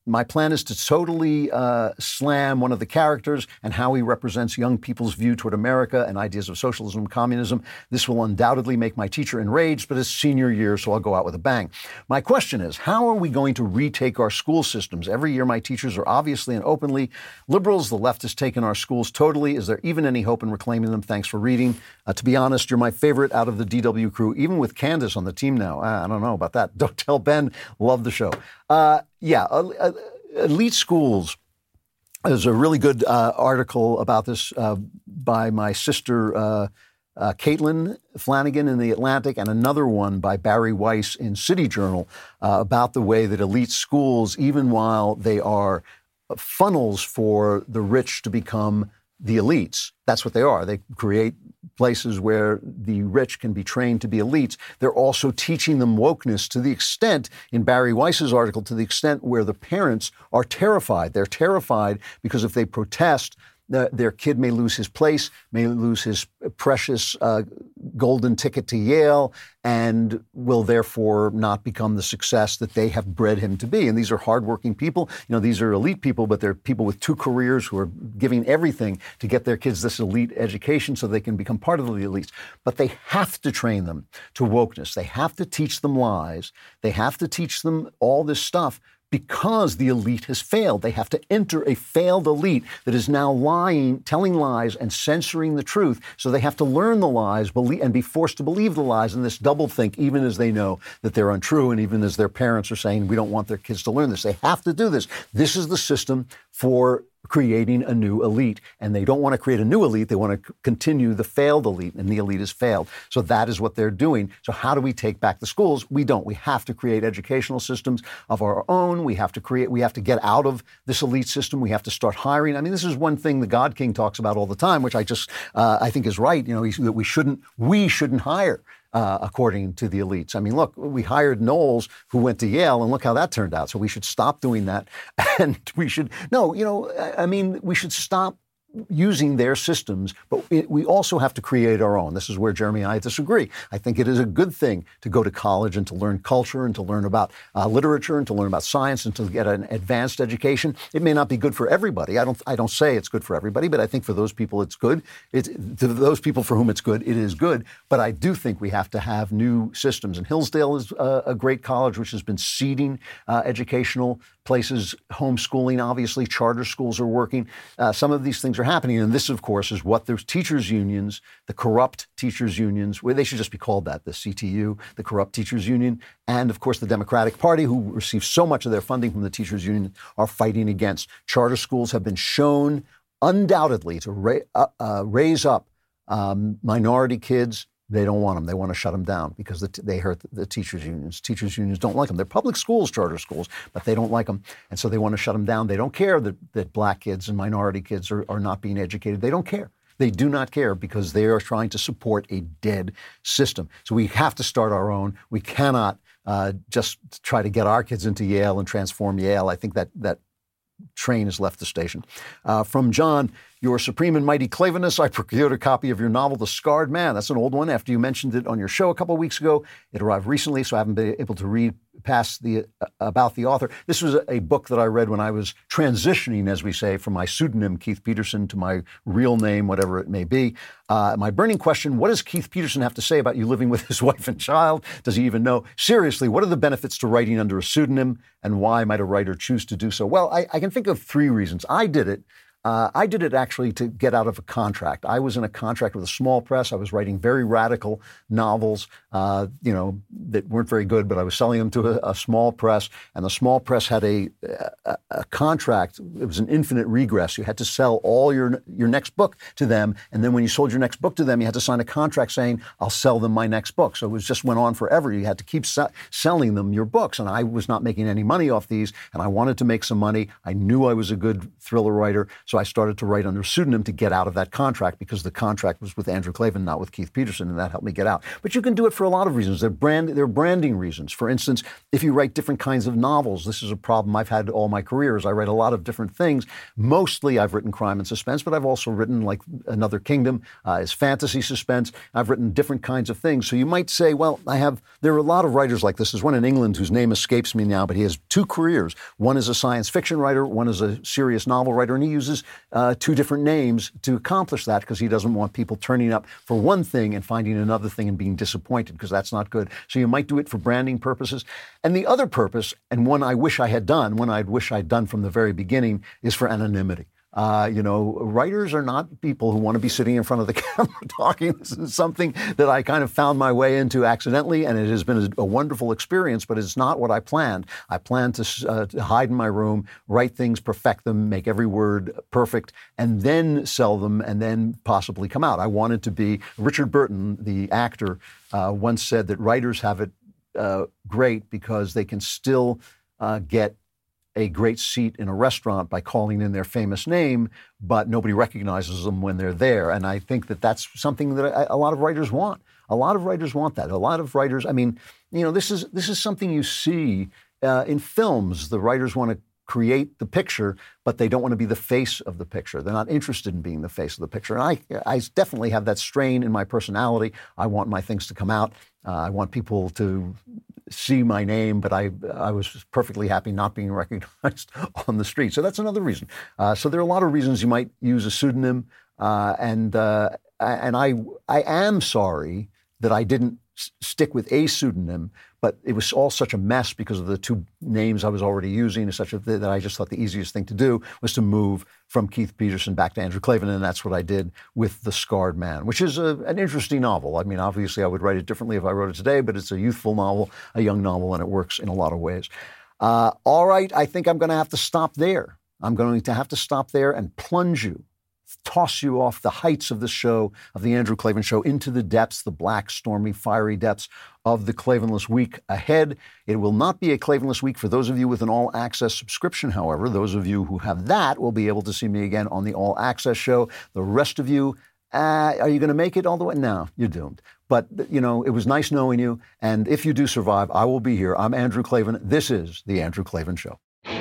S2: my plan is to totally uh, slam one of the characters and how he represents young people's view toward America and ideas of socialism and communism. This will undoubtedly make my teacher enraged, but it's senior year, so I'll go out with a bang. My question is, how are we going to retake our school systems? Every year my teachers are obviously and openly liberals. The left has taken our schools totally. Is there even any hope in reclaiming them? Thanks for reading. Uh, to be honest, you're my favorite out of the D W crew, even with Candace on the team now. Uh, I don't know about that. Don't tell Ben. Love the show. Uh, yeah, uh, uh, elite schools. There's a really good uh, article about this uh, by my sister, uh, uh, Caitlin Flanagan in The Atlantic, and another one by Barry Weiss in City Journal uh, about the way that elite schools, even while they are funnels for the rich to become the elites, that's what they are. They create places where the rich can be trained to be elites. They're also teaching them wokeness to the extent, in Barry Weiss's article, to the extent where the parents are terrified. They're terrified because if they protest, the, their kid may lose his place, may lose his precious uh, golden ticket to Yale, and will therefore not become the success that they have bred him to be. And these are hardworking people. You know, these are elite people, but they're people with two careers who are giving everything to get their kids this elite education so they can become part of the elites. But they have to train them to wokeness. They have to teach them lies. They have to teach them all this stuff because the elite has failed. They have to enter a failed elite that is now lying, telling lies and censoring the truth. So they have to learn the lies believe, and be forced to believe the lies in this double think, even as they know that they're untrue and even as their parents are saying, we don't want their kids to learn this. They have to do this. This is the system for creating a new elite. And they don't want to create a new elite. They want to c- continue the failed elite, and the elite has failed. So that is what they're doing. So how do we take back the schools? We don't. We have to create educational systems of our own. We have to create, we have to get out of this elite system. We have to start hiring. I mean, this is one thing the God King talks about all the time, which I just, uh, I think is right. You know, that we shouldn't, we shouldn't hire. Uh, according to the elites. I mean, look, we hired Knowles, who went to Yale, and look how that turned out. So we should stop doing that. And we should, no, you know, I mean, we should stop using their systems, but it, we also have to create our own. This is where Jeremy and I disagree. I think it is a good thing to go to college and to learn culture and to learn about uh, literature and to learn about science and to get an advanced education. It may not be good for everybody. I don't I don't say it's good for everybody, but I think for those people it's good. It's, to those people for whom it's good, it is good. But I do think we have to have new systems. And Hillsdale is a, a great college which has been seeding uh, educational places, homeschooling, obviously, charter schools are working. Uh, some of these things are happening. And this, of course, is what those teachers' unions, the corrupt teachers' unions, well, they should just be called that, the C T U, the corrupt teachers' union, and, of course, the Democratic Party, who receives so much of their funding from the teachers' union, are fighting against. Charter schools have been shown undoubtedly to ra- uh, uh, raise up um, minority kids. They don't want them. They want to shut them down because the t- they hurt the, the teachers' unions. Teachers' unions don't like them. They're public schools, charter schools, but they don't like them. And so they want to shut them down. They don't care that, that black kids and minority kids are, are not being educated. They don't care. They do not care because they are trying to support a dead system. So we have to start our own. We cannot uh, just try to get our kids into Yale and transform Yale. I think that that train has left the station. Uh, from John, your supreme and mighty clevenness, I procured a copy of your novel, The Scarred Man. That's an old one. After you mentioned it on your show a couple of weeks ago, it arrived recently, so I haven't been able to read past the uh, about the author. This was a, a book that I read when I was transitioning, as we say, from my pseudonym, Keith Peterson, to my real name, whatever it may be. Uh, my burning question, what does Keith Peterson have to say about you living with his wife and child? Does he even know? Seriously, what are the benefits to writing under a pseudonym, and why might a writer choose to do so? Well, I, I can think of three reasons. I did it. Uh, I did it actually to get out of a contract. I was in a contract with a small press. I was writing very radical novels, uh, you know, that weren't very good, but I was selling them to a, a small press. And the small press had a, a, a contract. It was an infinite regress. You had to sell all your your next book to them. And then when you sold your next book to them, you had to sign a contract saying, I'll sell them my next book. So it was just went on forever. You had to keep se- selling them your books. And I was not making any money off these. And I wanted to make some money. I knew I was a good thriller writer. So so I started to write under a pseudonym to get out of that contract, because the contract was with Andrew Klavan, not with Keith Peterson, and that helped me get out. But you can do it for a lot of reasons. They're brand, they're branding reasons. For instance, if you write different kinds of novels, this is a problem I've had all my careers. I write a lot of different things. Mostly I've written crime and suspense, but I've also written, like Another Kingdom uh, is fantasy suspense. I've written different kinds of things. So you might say, well, I have, there are a lot of writers like this. There's one in England whose name escapes me now, but he has two careers. One is a science fiction writer, one is a serious novel writer, and he uses uh, two different names to accomplish that, because he doesn't want people turning up for one thing and finding another thing and being disappointed, because that's not good. So you might do it for branding purposes. And the other purpose, and one I wish I had done, one I wish I'd done from the very beginning, is for anonymity. Uh, you know, writers are not people who want to be sitting in front of the camera talking. This is something that I kind of found my way into accidentally, and it has been a, a wonderful experience, but it's not what I planned. I planned to, uh, to hide in my room, write things, perfect them, make every word perfect, and then sell them, and then possibly come out. I wanted to be, Richard Burton, the actor, uh, once said that writers have it uh, great because they can still uh, get a great seat in a restaurant by calling in their famous name, but nobody recognizes them when they're there. And I think that that's something that a lot of writers want. A lot of writers want that. A lot of writers, I mean, you know, this is this is something you see uh, in films. The writers want to create the picture, but they don't want to be the face of the picture. They're not interested in being the face of the picture. And I, I definitely have that strain in my personality. I want my things to come out. Uh, I want people to see my name, but I I was perfectly happy not being recognized on the street. So that's another reason. Uh, so there are a lot of reasons you might use a pseudonym, uh, and uh, and I I am sorry that I didn't s- stick with a pseudonym, but it was all such a mess because of the two names I was already using. Such a that I just thought the easiest thing to do was to move from Keith Peterson back to Andrew Klavan, and that's what I did with The Scarred Man, which is a, an interesting novel. I mean, obviously I would write it differently if I wrote it today, but it's a youthful novel, a young novel, and it works in a lot of ways. Uh, all right, I think I'm going to have to stop there. I'm going to have to stop there and plunge you, toss you off the heights of the show, of the Andrew Klavan Show, into the depths, the black, stormy, fiery depths of the Klavanless week ahead. It will not be a Klavanless week for those of you with an all-access subscription, however. Those of you who have that will be able to see me again on the all-access show. The rest of you, uh, are you going to make it all the way? No, you're doomed. But, you know, it was nice knowing you, and if you do survive, I will be here. I'm Andrew Klavan. This is The Andrew Klavan Show.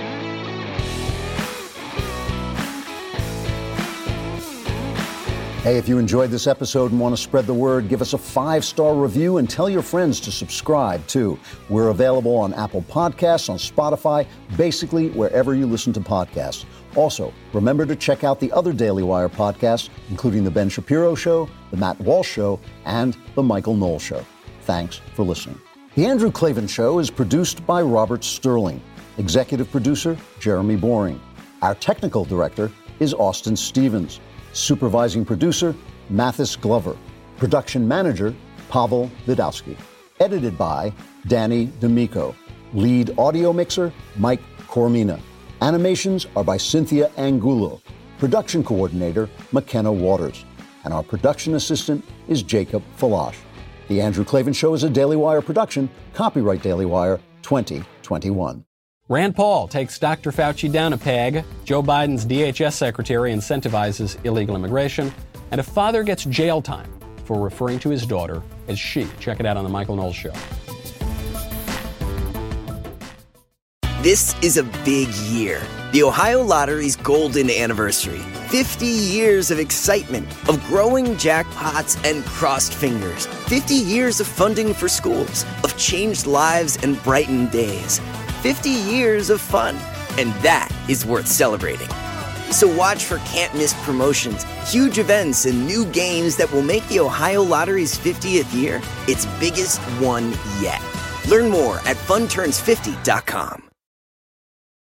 S2: Hey, if you enjoyed this episode and want to spread the word, give us a five-star review and tell your friends to subscribe, too. We're available on Apple Podcasts, on Spotify, basically wherever you listen to podcasts. Also, remember to check out the other Daily Wire podcasts, including The Ben Shapiro Show, The Matt Walsh Show, and The Michael Knowles Show. Thanks for listening. The Andrew Klavan Show is produced by Robert Sterling. Executive producer, Jeremy Boring. Our technical director is Austin Stevens. Supervising producer, Mathis Glover. Production manager, Pavel Vidowski. Edited by Danny D'Amico. Lead audio mixer, Mike Coromina. Animations are by Cynthia Angulo. Production coordinator, McKenna Waters. And our production assistant is Jacob Falash. The Andrew Klavan Show is a Daily Wire production. Copyright Daily Wire twenty twenty-one.
S6: Rand Paul takes Doctor Fauci down a peg, Joe Biden's D H S secretary incentivizes illegal immigration, and a father gets jail time for referring to his daughter as she. Check it out on The Michael Knowles Show.
S7: This is a big year. The Ohio Lottery's golden anniversary. fifty years of excitement, of growing jackpots and crossed fingers. fifty years of funding for schools, of changed lives and brightened days. fifty years of fun, and that is worth celebrating. So watch for can't-miss promotions, huge events, and new games that will make the Ohio Lottery's fiftieth year its biggest one yet. Learn more at fun turns fifty dot com.